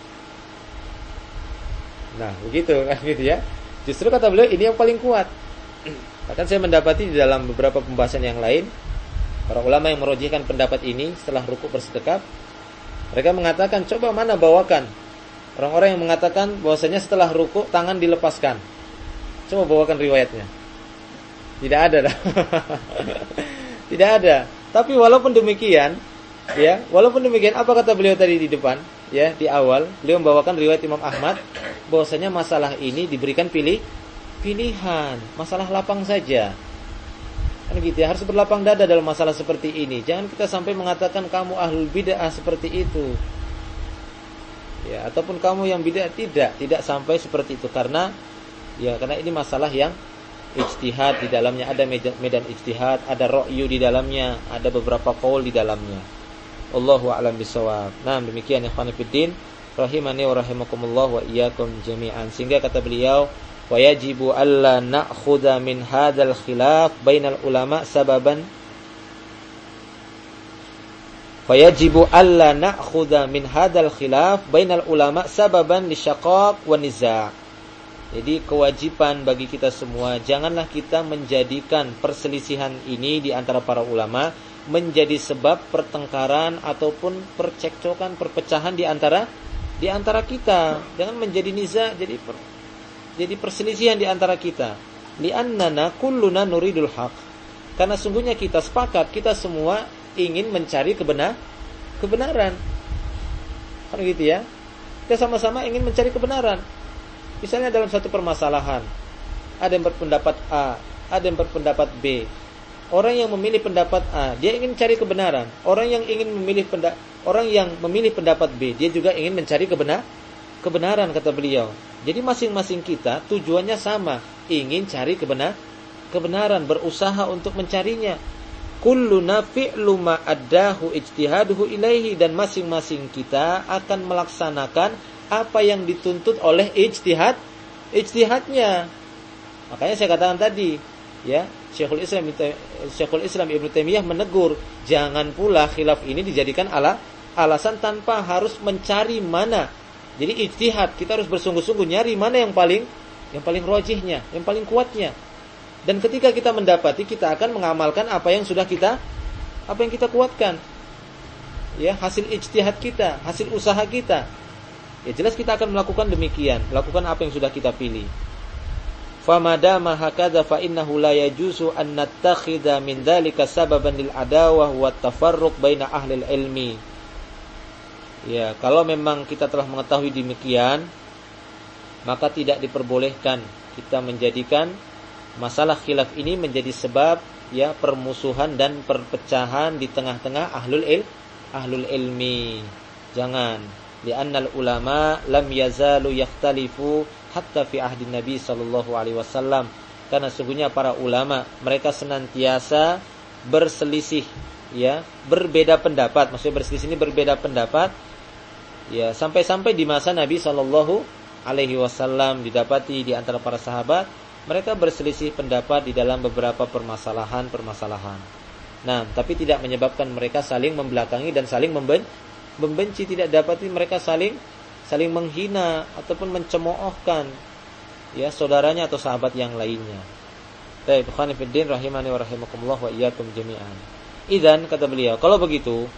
Nah, begitu kan gitu ya. Justru kata beliau ini yang paling kuat. Bahkan saya mendapati di dalam beberapa pembahasan yang lain, para ulama yang merojihkan pendapat ini setelah ruku bersedekap, mereka mengatakan, coba mana bawakan orang-orang yang mengatakan bahwasanya setelah ruku tangan dilepaskan. Coba bawakan riwayatnya. Tidak ada dah. Tidak ada. Tapi walaupun demikian, ya, walaupun demikian, apa kata beliau tadi di depan, ya, di awal, beliau membawakan riwayat Imam Ahmad bahwasanya masalah ini diberikan pilih pilihan, masalah lapang saja. Kan gitu ya, harus berlapang dada dalam masalah seperti ini. Jangan kita sampai mengatakan kamu ahlul bid'ah seperti itu. Ya, ataupun kamu yang bid'ah, tidak, tidak sampai seperti itu, karena ya karena ini masalah yang ijtihad, di dalamnya ada medan, medan ijtihad, ada ra'yu di dalamnya, ada beberapa qaul di dalamnya. Allahu a'lam bishawab. Nah, demikian ikhwan fillah rahimani wa rahimakumullah wa iyyakum jami'an. Sehingga kata beliau, wa yajibu alla na'khudha min hadzal khilaf bainal ulama sababan Fayajibu alla na'khudha min hadzal khilaf bainal ulama sababan lisyaqaq wa niza'. Jadi kewajiban bagi kita semua, janganlah kita menjadikan perselisihan ini di antara para ulama menjadi sebab pertengkaran ataupun percekcokan, perpecahan di antara di antara kita. Jangan menjadi niza', jadi per, jadi perselisihan di antara kita. Li'annana kulluna nuridul haq. Karena sungguhnya kita sepakat, kita semua ingin mencari kebenar, kebenaran. Kan gitu ya. Kita sama-sama ingin mencari kebenaran. Misalnya dalam satu permasalahan, ada yang berpendapat A, ada yang berpendapat B. Orang yang memilih pendapat A, dia ingin mencari kebenaran. Orang yang ingin memilih pendapat orang yang memilih pendapat B, dia juga ingin mencari kebenar, kebenaran, kata beliau. Jadi masing-masing kita tujuannya sama, ingin cari kebenar, kebenaran, berusaha untuk mencarinya. Kulluna fi'lu ma addahu ijtihaduhu ilaihi, dan masing-masing kita akan melaksanakan apa yang dituntut oleh ijtihad ijtihadnya. Makanya saya katakan tadi, ya, Syekhul Islam Syekhul Islam Ibnu Taimiyah menegur, jangan pula khilaf ini dijadikan ala alasan tanpa harus mencari mana. Jadi ijtihad, kita harus bersungguh-sungguh nyari mana yang paling yang paling rojihnya, yang paling kuatnya. Dan ketika kita mendapati, kita akan mengamalkan apa yang sudah kita, apa yang kita kuatkan. Ya, hasil ijtihad kita, hasil usaha kita. Ya, jelas kita akan melakukan demikian, melakukan apa yang sudah kita pilih. Famadama hakadha fa innahu la yajuzu an nattakhidha min dzalika sababan lil adawah wa tafarruq baina ahli ilmi. Ya, kalau memang kita telah mengetahui demikian, maka tidak diperbolehkan kita menjadikan masalah khilaf ini menjadi sebab, ya, permusuhan dan perpecahan di tengah-tengah ahlul il, ahlul ilmi. Jangan. Li'annal ulama lam yazalu yakhtalifu hatta fi ahdi Nabi sallallahu alaihi wasallam. Karena sesungguhnya para ulama, mereka senantiasa berselisih, ya, berbeda pendapat. Maksudnya berselisih ini berbeda pendapat, ya, sampai-sampai di masa Nabi sallallahu alaihi wasallam didapati di antara para sahabat mereka berselisih pendapat di dalam beberapa permasalahan-permasalahan. Nah, tapi tidak menyebabkan mereka saling membelakangi dan saling membenci. Tidak dapati mereka saling saling menghina ataupun mencemoohkan, ya, saudaranya atau sahabat yang lainnya. Baik, ikhwan fillah rahimani wa rahimakumullah wa iyyakum jami'an. Idzan, kata beliau, kalau begitu,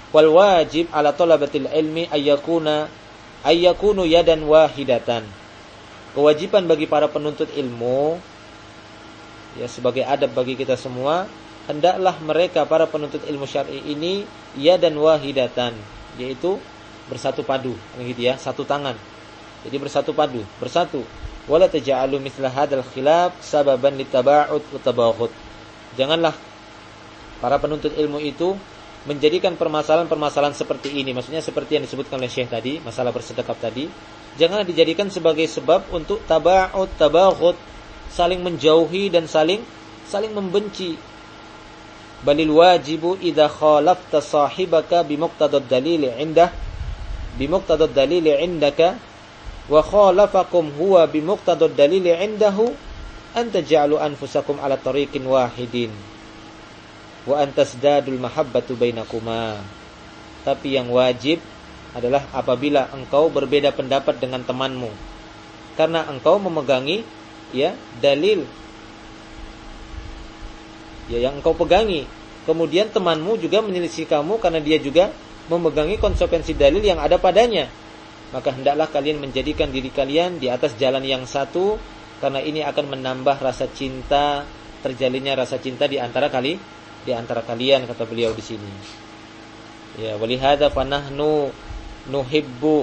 Wal wajib ala talabatil ilmi ayyakuna ayyakunu yadan wahidatan. Kewajiban bagi para penuntut ilmu, ya sebagai adab bagi kita semua, hendaklah mereka para penuntut ilmu syar'i ini yadan wahidatan, yaitu bersatu padu, gitu ya, satu tangan. Jadi bersatu padu, bersatu. Wala taj'alu mithla hadzal khilaf sababan litaba'ud wa tabaghud. Janganlah para penuntut ilmu itu menjadikan permasalahan-permasalahan seperti ini, maksudnya seperti yang disebutkan oleh Syekh tadi, masalah bersedekap tadi, janganlah dijadikan sebagai sebab untuk taba'ud, tabaghud, saling menjauhi dan saling saling membenci. Balil wajibu idza khalafta sahibaka bimuqtadad dalil 'indah bimuqtadad dalil 'indaka wa khalafakum huwa bimuqtadad dalil 'indahu an taj'alu anfusakum 'ala tariqin wahidin wa antasdadul mahabbatu bainakuma. Tapi yang wajib adalah apabila engkau berbeda pendapat dengan temanmu, karena engkau memegangi ya dalil ya yang engkau pegangi, kemudian temanmu juga menyelisih kamu karena dia juga memegangi konsekuensi dalil yang ada padanya. Maka hendaklah kalian menjadikan diri kalian di atas jalan yang satu, karena ini akan menambah rasa cinta, terjalinnya rasa cinta di antara kali di antara kalian, kata beliau di sini. Ya, walihada fanahnu nuhibbu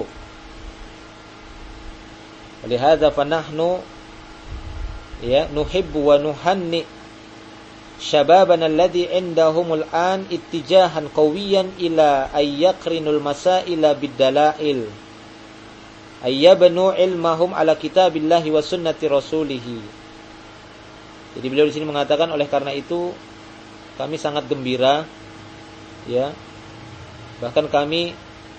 walihada fanahnu ya nuhibbu wa nuhanni syababana alladhi indahumul an ittijahan qawiyan ila ayyaqrinul masaila biddalail ayyabnu ilmahum ala kitabillahi wa sunnati rasulih. Jadi beliau di sini mengatakan, oleh karena itu kami sangat gembira, ya, bahkan kami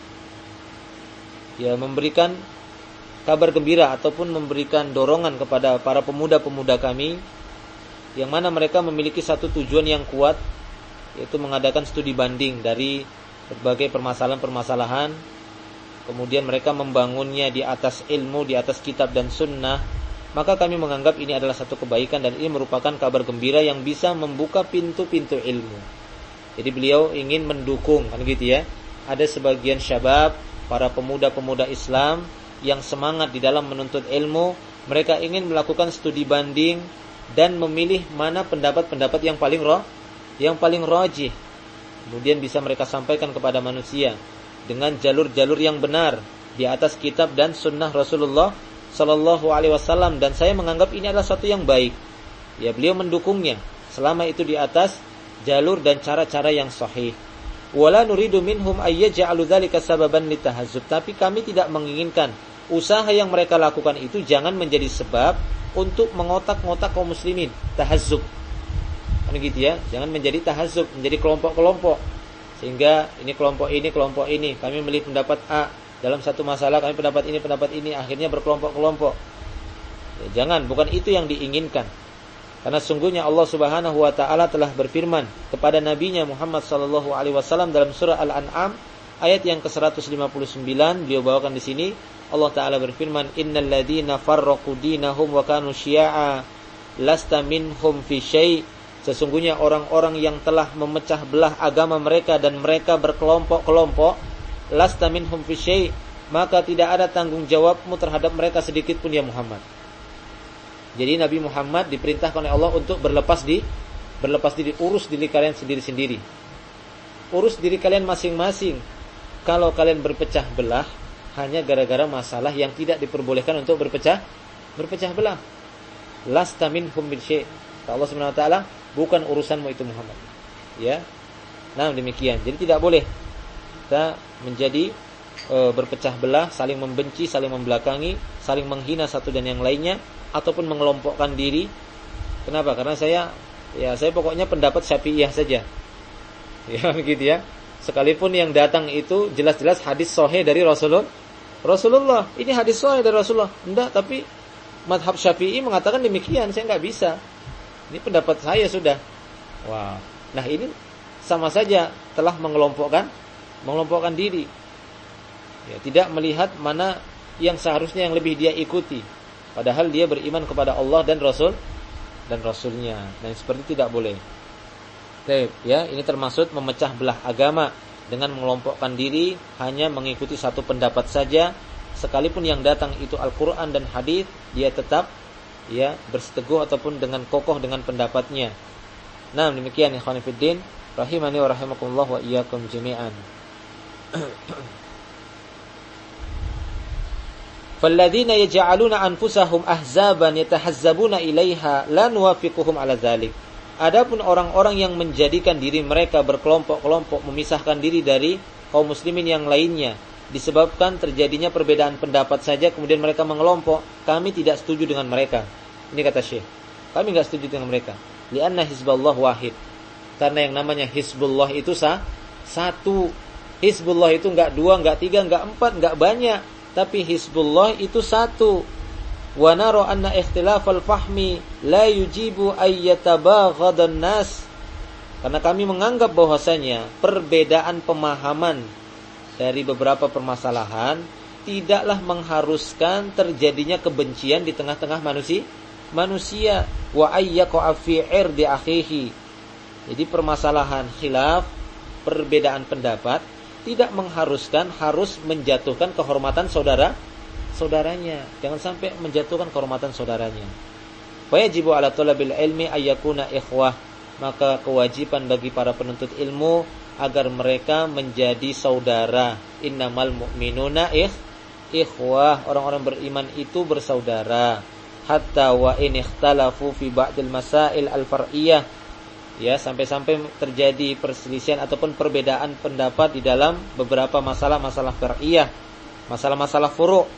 ya memberikan kabar gembira ataupun memberikan dorongan kepada para pemuda-pemuda kami, yang mana mereka memiliki satu tujuan yang kuat, yaitu mengadakan studi banding dari berbagai permasalahan-permasalahan, kemudian mereka membangunnya di atas ilmu, di atas kitab dan sunnah. Maka kami menganggap ini adalah satu kebaikan dan ini merupakan kabar gembira yang bisa membuka pintu-pintu ilmu. Jadi beliau ingin mendukung, kan gitu ya. Ada sebagian syabab, para pemuda-pemuda Islam yang semangat di dalam menuntut ilmu, mereka ingin melakukan studi banding dan memilih mana pendapat-pendapat yang paling roh, yang paling rajih. Kemudian bisa mereka sampaikan kepada manusia dengan jalur-jalur yang benar di atas kitab dan sunnah Rasulullah Sallallahu Alaihi Wasallam, dan saya menganggap ini adalah satu yang baik. Ya, beliau mendukungnya selama itu di atas jalur dan cara-cara yang sahih. Wala nuridu minhum ayyaj'alu dzalika sababan litahazzub. Tapi kami tidak menginginkan usaha yang mereka lakukan itu jangan menjadi sebab untuk mengotak-ngotak kaum muslimin, tahazzub. Kan gitu ya, jangan menjadi tahazzub, menjadi kelompok-kelompok. Sehingga ini kelompok ini, kelompok ini, kami memilih pendapat A. Dalam satu masalah kami pendapat ini, pendapat ini, akhirnya berkelompok-kelompok. Ya, jangan, bukan itu yang diinginkan. Karena sungguhnya Allah Subhanahu wa taala telah berfirman kepada nabinya Muhammad sallallahu alaihi wasallam dalam surah Al-An'am ayat yang ke seratus lima puluh sembilan, beliau bawakan di sini. Allah taala berfirman, "Innal ladzina farraqu dinahum wa kanu syi'a lasta minhum fi syai'." Sesungguhnya orang-orang yang telah memecah belah agama mereka dan mereka berkelompok-kelompok, lasta minhum fi syai', maka tidak ada tanggung jawabmu terhadap mereka sedikit pun ya Muhammad. Jadi Nabi Muhammad diperintahkan oleh Allah untuk berlepas di berlepas diri, urus diri kalian sendiri-sendiri. Urus diri kalian masing-masing. Kalau kalian berpecah belah hanya gara-gara masalah yang tidak diperbolehkan untuk berpecah berpecah belah. Lasta minhum fi syai'. Allah Subhanahu wa taala, bukan urusanmu itu Muhammad. Ya. Nah, demikian. Jadi tidak boleh kita menjadi e, berpecah belah, saling membenci, saling membelakangi, saling menghina satu dan yang lainnya, ataupun mengelompokkan diri. Kenapa? Karena saya ya saya pokoknya pendapat Syafi'iyah saja. Ya begitu ya. Sekalipun yang datang itu jelas-jelas hadis sahih dari Rasulullah. Rasulullah, ini hadis sahih dari Rasulullah. Enggak, tapi mazhab Syafi'i mengatakan demikian, saya enggak bisa. Ini pendapat saya sudah. Wah. Nah, ini sama saja telah mengelompokkan mengelompokkan diri. Ya, tidak melihat mana yang seharusnya yang lebih dia ikuti. Padahal dia beriman kepada Allah dan Rasul dan Rasulnya. Dan seperti itu tidak boleh. Baik, ya, ini termasuk memecah belah agama. dengan mengelompokkan diri hanya mengikuti satu pendapat saja, sekalipun yang datang itu Al-Qur'an dan hadis, dia tetap ya berseteguh ataupun dengan kokoh dengan pendapatnya. Nah, demikian ikhwan fillah rahimani wa rahimakumullah wa iyyakum jami'an. Falladzina yaj'aluna anfusahum ahzaban yatahazzabuna ilaiha la nuwafiquhum ala dzalik. Adapun orang-orang yang menjadikan diri mereka berkelompok-kelompok, memisahkan diri dari kaum muslimin yang lainnya disebabkan terjadinya perbedaan pendapat saja, kemudian mereka mengelompok, kami tidak setuju dengan mereka. Ini kata Syekh, kami enggak setuju dengan mereka. Li'anna hizballah wahid. Karena yang namanya hizbullah itu sah, satu. Hizbullah itu enggak dua, enggak tiga, enggak empat, enggak banyak, tapi hizbullah itu satu. Wa nara anna ikhtilafal fahmi la yujibu ayyatabaghadun nas. Karena kami menganggap bahwasanya perbedaan pemahaman dari beberapa permasalahan tidaklah mengharuskan terjadinya kebencian di tengah-tengah manusia. Manusia wa ayyaqa fi irdi akhihi. Jadi permasalahan khilaf, perbedaan pendapat tidak mengharuskan harus menjatuhkan kehormatan saudara saudaranya. Jangan sampai menjatuhkan kehormatan saudaranya. Wa yajibu ala talabil ilmi ayyakuna ikhwah. Maka kewajiban bagi para penuntut ilmu agar mereka menjadi saudara. Innamal mu'minuna ikh ikhwah. Orang-orang beriman itu bersaudara. Hatta wa in ikhtalafu fi ba'dil masail al-far'iyah. Ya, sampai-sampai terjadi perselisihan ataupun perbedaan pendapat di dalam beberapa masalah-masalah far'iyah, masalah-masalah furu'.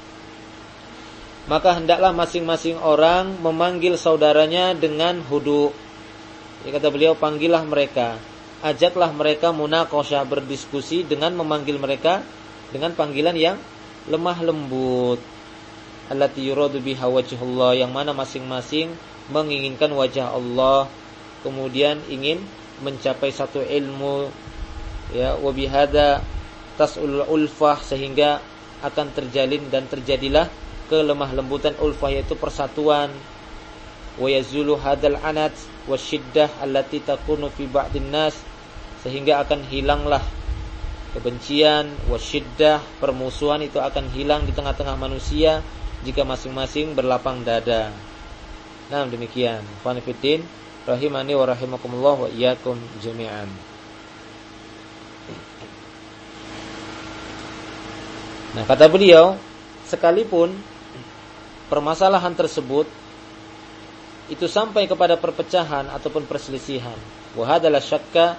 Maka hendaklah masing-masing orang memanggil saudaranya dengan hudu. Ya, kata beliau, panggillah mereka, ajaklah mereka munaqasyah, berdiskusi dengan memanggil mereka dengan panggilan yang lemah lembut. Allati yuradu biha wajhullah, yang mana masing-masing menginginkan wajah Allah, kemudian ingin mencapai satu ilmu, ya, wa bihadza tas'ul ulfah, sehingga akan terjalin dan terjadilah kelemah lembutan ulfah, yaitu persatuan. Wa yazulu hadzal anat wasyiddah allati takunu fi ba'din nas, sehingga akan hilanglah kebencian, wasyiddah, permusuhan itu akan hilang di tengah-tengah manusia jika masing-masing berlapang dada. Nah, demikian. Fanifidin rahimani wa rahimakumullah wa iyyakum jami'an. Nah, kata beliau, sekalipun permasalahan tersebut itu sampai kepada perpecahan ataupun perselisihan, wa hadalah syakka,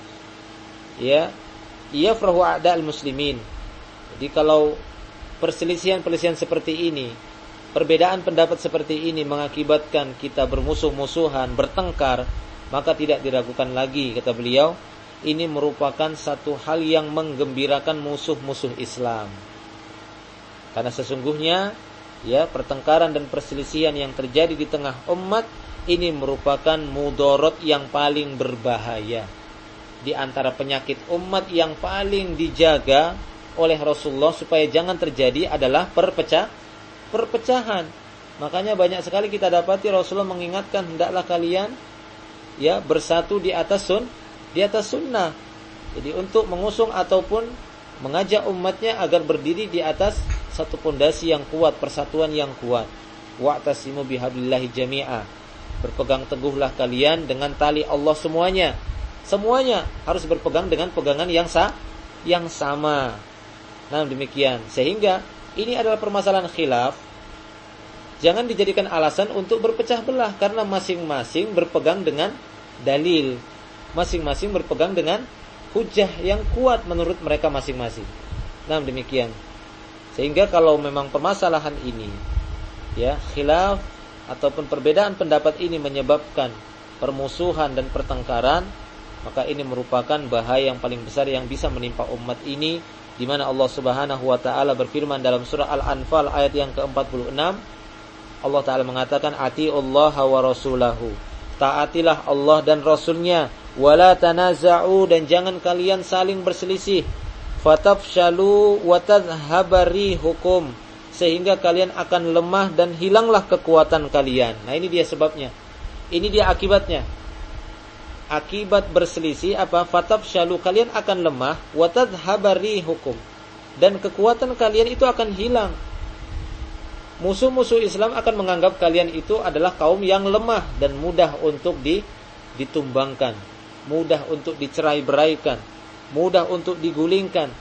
ya, yafrahu a'da'al muslimin. Jadi kalau perselisihan-perselisihan seperti ini, perbedaan pendapat seperti ini mengakibatkan kita bermusuh-musuhan, bertengkar, maka tidak diragukan lagi, kata beliau, ini merupakan satu hal yang menggembirakan musuh-musuh Islam. Karena sesungguhnya, ya, pertengkaran dan perselisihan yang terjadi di tengah umat ini merupakan mudarat yang paling berbahaya. Di antara penyakit umat yang paling dijaga oleh Rasulullah supaya jangan terjadi adalah perpecah perpecahan. Makanya banyak sekali kita dapati Rasulullah mengingatkan, hendaklah kalian, ya, bersatu di atas sun, di atas sunnah. Jadi untuk mengusung ataupun mengajak umatnya agar berdiri di atas satu pondasi yang kuat, persatuan yang kuat. Wa'tasimu bihablillahi jami'a. Berpegang teguhlah kalian dengan tali Allah semuanya. Semuanya harus berpegang dengan pegangan yang sah, yang sama. Nah, demikian. Sehingga ini adalah permasalahan khilaf. Jangan dijadikan alasan untuk berpecah belah, karena masing-masing berpegang dengan dalil. Masing-masing berpegang dengan hujah yang kuat menurut mereka masing-masing. Nah, demikian. Sehingga kalau memang permasalahan ini, ya, khilaf ataupun perbedaan pendapat ini menyebabkan permusuhan dan pertengkaran, maka ini merupakan bahaya yang paling besar yang bisa menimpa umat ini, di mana Allah Subhanahu wa taala berfirman dalam surah Al-Anfal ayat yang ke empat puluh enam. Allah taala mengatakan, atiullaha wa rasulahu, taatilah Allah dan Rasulnya, wala tanaza'u, dan jangan kalian saling berselisih, fatafshalu wa tadhhabari hukum, sehingga kalian akan lemah dan hilanglah kekuatan kalian. Nah, ini dia sebabnya, ini dia akibatnya. akibat berselisih apa? Fatafshalu, kalian akan lemah, wa tadhhabari hukum, dan kekuatan kalian itu akan hilang. Musuh-musuh Islam akan menganggap kalian itu adalah kaum yang lemah dan mudah untuk di, ditumbangkan, mudah untuk dicerai-beraikan, mudah untuk digulingkan,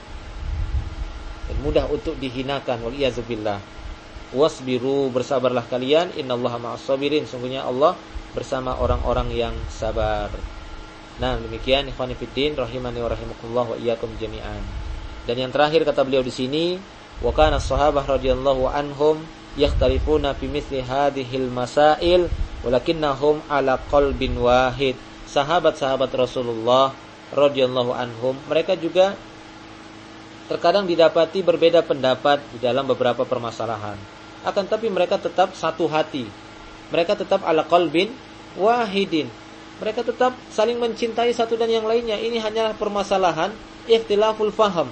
dan mudah untuk dihinakan. Waliyazubillah. Wasbiru, bersabarlah kalian, innallaha ma'as sabirin, sungguhnya Allah bersama orang-orang yang sabar. Nah, demikian ikhwani fiddin rahimani wa rahimakumullah wa iyyakum jami'an. Dan yang terakhir kata beliau di sini, wa kana sahabah radhiyallahu anhum yakhtalifuna fi mithli hadhil masail walakinnahum ala qalbin wahid. Sahabat-sahabat Rasulullah radhiyallahu anhum, mereka juga terkadang didapati berbeda pendapat di dalam beberapa permasalahan. Akan tapi mereka tetap satu hati. Mereka tetap ala qalbin wahidin. Mereka tetap saling mencintai satu dan yang lainnya. Ini hanyalah permasalahan ikhtilaful faham,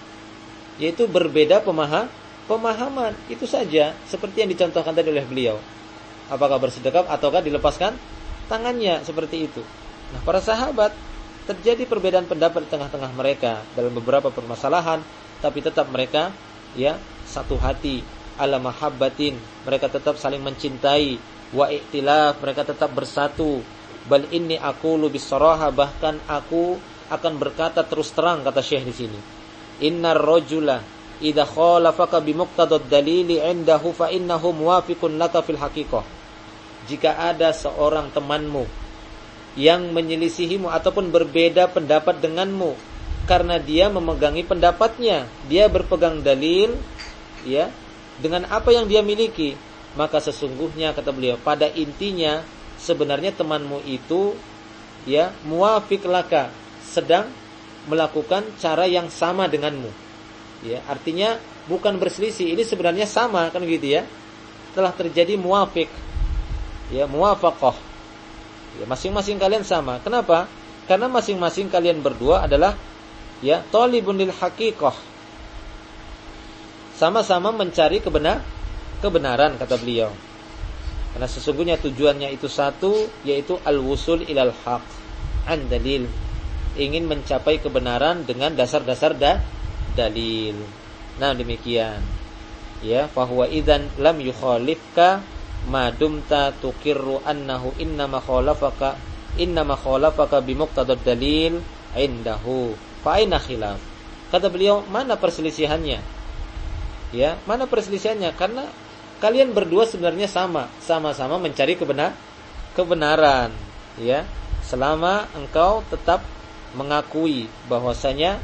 yaitu berbeda pemaham, pemahaman. Itu saja, seperti yang dicontohkan tadi oleh beliau. Apakah bersedekap ataukah dilepaskan tangannya, seperti itu. Nah, para sahabat terjadi perbedaan pendapat di tengah-tengah mereka dalam beberapa permasalahan, tapi tetap mereka ya satu hati, ala mahabbatin, mereka tetap saling mencintai, wa iktilaf, mereka tetap bersatu. Bal inni aqulu bisaraha, bahkan aku akan berkata terus terang, kata Syekh di sini, innar rajula idza khalafaka bimuqtadad dalili indahu fa innahu muwafiqun laka fil haqiqah. Jika ada seorang temanmu yang menyelisihimu ataupun berbeda pendapat denganmu, karena dia memegangi pendapatnya, dia berpegang dalil ya dengan apa yang dia miliki, maka sesungguhnya kata beliau, pada intinya sebenarnya temanmu itu ya muwafiq laka, sedang melakukan cara yang sama denganmu. Ya, artinya bukan berselisih, ini sebenarnya sama, kan gitu ya. Telah terjadi muwafiq, ya, muwafaqah. Ya, masing-masing kalian sama. Kenapa? Karena masing-masing kalian berdua adalah ya talibun lil haqiqah. Sama-sama mencari kebenar kebenaran, kata beliau. Karena sesungguhnya tujuannya itu satu, yaitu al-wusul ilal haq an dalil, ingin mencapai kebenaran dengan dasar-dasar da, dalil. Nah, demikian. Ya, fa huwa idzan lam yukhalifka ma dumta tuqirru annahu innama khalafaka innama khalafaka bi muqtadad dalil indahu fa aina khilaf. Kata beliau, mana perselisihannya? Ya, mana perselisihannya? Karena kalian berdua sebenarnya sama, sama-sama mencari kebenar, kebenaran, ya. Selama engkau tetap mengakui bahwasanya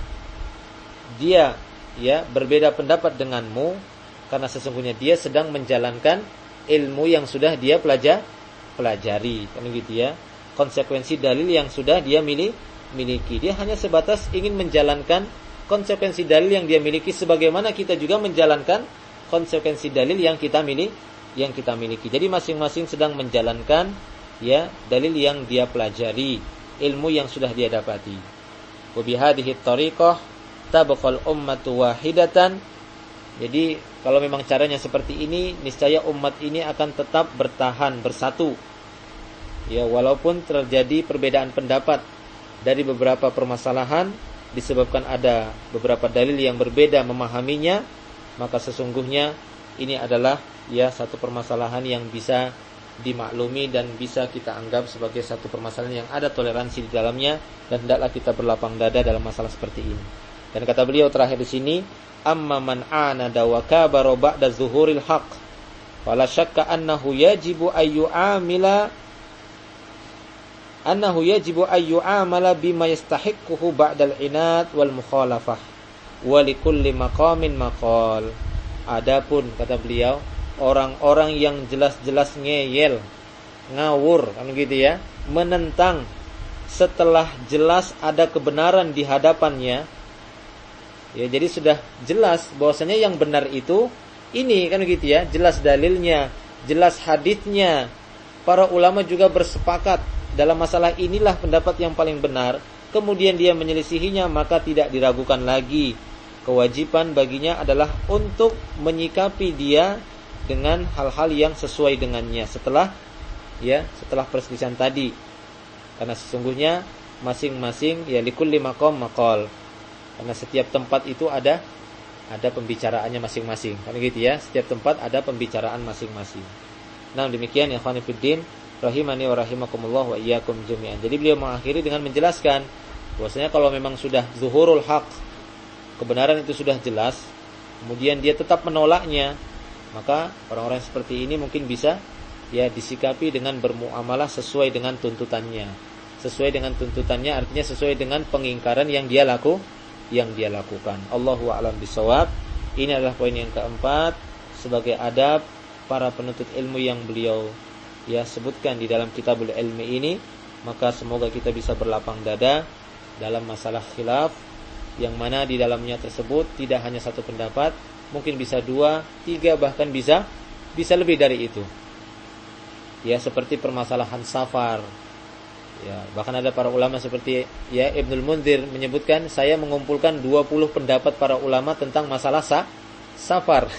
dia ya berbeda pendapat denganmu, karena sesungguhnya dia sedang menjalankan ilmu yang sudah dia pelajar, pelajari, kan gitu ya. Konsekuensi dalil yang sudah dia miliki, miliki. Dia hanya sebatas ingin menjalankan konsekuensi dalil yang dia miliki, sebagaimana kita juga menjalankan konsekuensi dalil yang kita miliki, yang kita miliki. Jadi masing-masing sedang menjalankan ya dalil yang dia pelajari, ilmu yang sudah dia dapati. Wa bihadhihi thariqah tabaqal ummatu wahidatan. Jadi kalau memang caranya seperti ini, niscaya umat ini akan tetap bertahan, bersatu. Ya, walaupun terjadi perbedaan pendapat dari beberapa permasalahan disebabkan ada beberapa dalil yang berbeda memahaminya, maka sesungguhnya ini adalah ya satu permasalahan yang bisa dimaklumi dan bisa kita anggap sebagai satu permasalahan yang ada toleransi di dalamnya, dan hendaklah kita berlapang dada dalam masalah seperti ini. Dan kata beliau terakhir di sini, amma man anada wa kabara ba'da zuhuril haqq fala syakka annahu yajibu ayyu amila annahu yajibu ayyu amala bima yastahiquhu ba'dal inad wal mukhalafah wa likulli maqamin maqal. Adapun kata beliau, orang-orang yang jelas-jelas ngeyel, ngawur, kan gitu ya, menentang setelah jelas ada kebenaran di hadapannya. Ya, jadi sudah jelas bahwasanya yang benar itu ini, kan gitu ya, jelas dalilnya, jelas haditsnya. Para ulama juga bersepakat dalam masalah inilah pendapat yang paling benar. Kemudian dia menyelisihinya, maka tidak diragukan lagi. Kewajiban baginya adalah untuk menyikapi dia dengan hal-hal yang sesuai dengannya setelah ya setelah perselisihan tadi. Karena sesungguhnya masing-masing ya likulli maqam maqal. Karena setiap tempat itu ada ada pembicaraannya masing-masing. Kan gitu ya, setiap tempat ada pembicaraan masing-masing. Nah, demikian ya ikhwan fillah rahimani wa rahimakumullah wa iyyakum jami'an. Jadi beliau mengakhiri dengan menjelaskan bahwasanya kalau memang sudah zuhurul haq, kebenaran itu sudah jelas, kemudian dia tetap menolaknya, maka orang-orang seperti ini mungkin bisa ya disikapi dengan bermuamalah sesuai dengan tuntutannya. Sesuai dengan tuntutannya artinya sesuai dengan pengingkaran yang dia laku yang dia lakukan. Allahu a'lam bishawab. Ini adalah poin yang keempat sebagai adab para penuntut ilmu yang beliau ya sebutkan di dalam Kitabul Ilmi ini. Maka semoga kita bisa berlapang dada dalam masalah khilaf yang mana di dalamnya tersebut tidak hanya satu pendapat, mungkin bisa dua, tiga, bahkan bisa bisa lebih dari itu. Ya, seperti permasalahan safar. Ya, bahkan ada para ulama seperti ya Ibnul Munzir menyebutkan, saya mengumpulkan dua puluh pendapat para ulama tentang masalah sa, safar.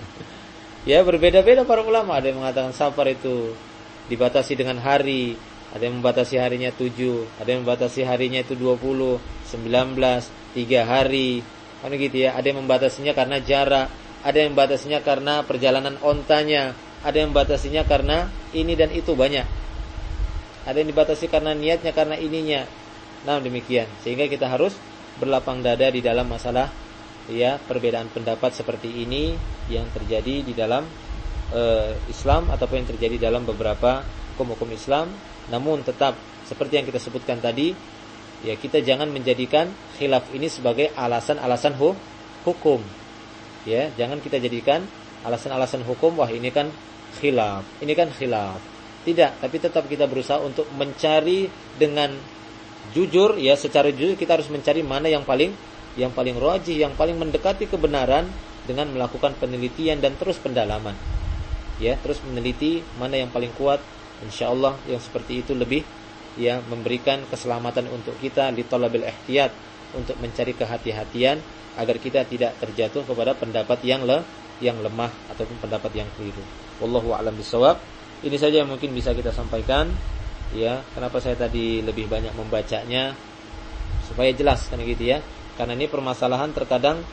Ya, berbeda-beda para ulama. Ada yang mengatakan safar itu dibatasi dengan hari, ada yang membatasi harinya tujuh, ada yang membatasi harinya itu dua puluh, sembilan belas, tiga hari. Kan gitu ya. Ada yang membatasinya karena jarak, ada yang membatasinya karena perjalanan ontanya, ada yang membatasinya karena ini dan itu, banyak. Ada yang dibatasi karena niatnya, karena ininya. Nah, demikian. Sehingga kita harus berlapang dada di dalam masalah ya perbedaan pendapat seperti ini yang terjadi di dalam uh, Islam ataupun yang terjadi dalam beberapa hukum-hukum Islam. Namun tetap seperti yang kita sebutkan tadi, ya kita jangan menjadikan khilaf ini sebagai alasan-alasan hu- hukum. Ya, jangan kita jadikan alasan-alasan hukum, wah ini kan khilaf, ini kan khilaf. Tidak, tapi tetap kita berusaha untuk mencari dengan jujur, ya secara jujur kita harus mencari mana yang paling yang paling rajih, yang paling mendekati kebenaran dengan melakukan penelitian dan terus pendalaman. Ya, terus meneliti mana yang paling kuat. Insyaallah yang seperti itu lebih ya memberikan keselamatan untuk kita li talabil ihtiyat, untuk mencari kehati-hatian agar kita tidak terjatuh kepada pendapat yang le, yang lemah ataupun pendapat yang keliru. Wallahu a'lam bishawab. Ini saja yang mungkin bisa kita sampaikan. Ya, kenapa saya tadi lebih banyak membacanya supaya jelas kan gitu ya. Karena ini permasalahan terkadang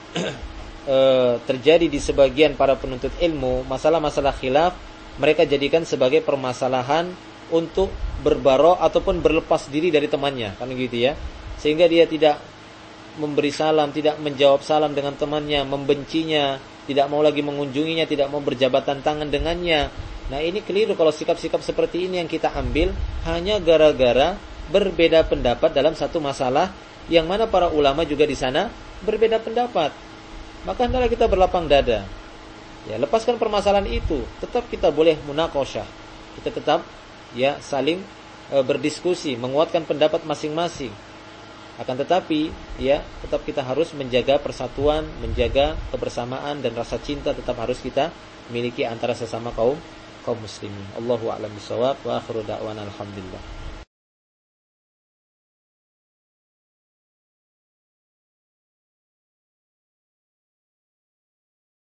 e, terjadi di sebagian para penuntut ilmu, masalah-masalah khilaf mereka jadikan sebagai permasalahan untuk berbaro ataupun berlepas diri dari temannya, kan gitu ya. Sehingga dia tidak memberi salam, tidak menjawab salam dengan temannya, membencinya, tidak mau lagi mengunjunginya, tidak mau berjabatan tangan dengannya. Nah, ini keliru kalau sikap-sikap seperti ini yang kita ambil hanya gara-gara berbeda pendapat dalam satu masalah yang mana para ulama juga di sana berbeda pendapat. Maka hendaklah kita berlapang dada. Ya, lepaskan permasalahan itu. Tetap kita boleh munaqasyah. Kita tetap ya saling e, berdiskusi, menguatkan pendapat masing-masing. Akan tetapi ya tetap kita harus menjaga persatuan, menjaga kebersamaan dan rasa cinta tetap harus kita miliki antara sesama kaum kaum muslimin. Allahu a'lam bishawab wa akhiru da'wana alhamdulillah.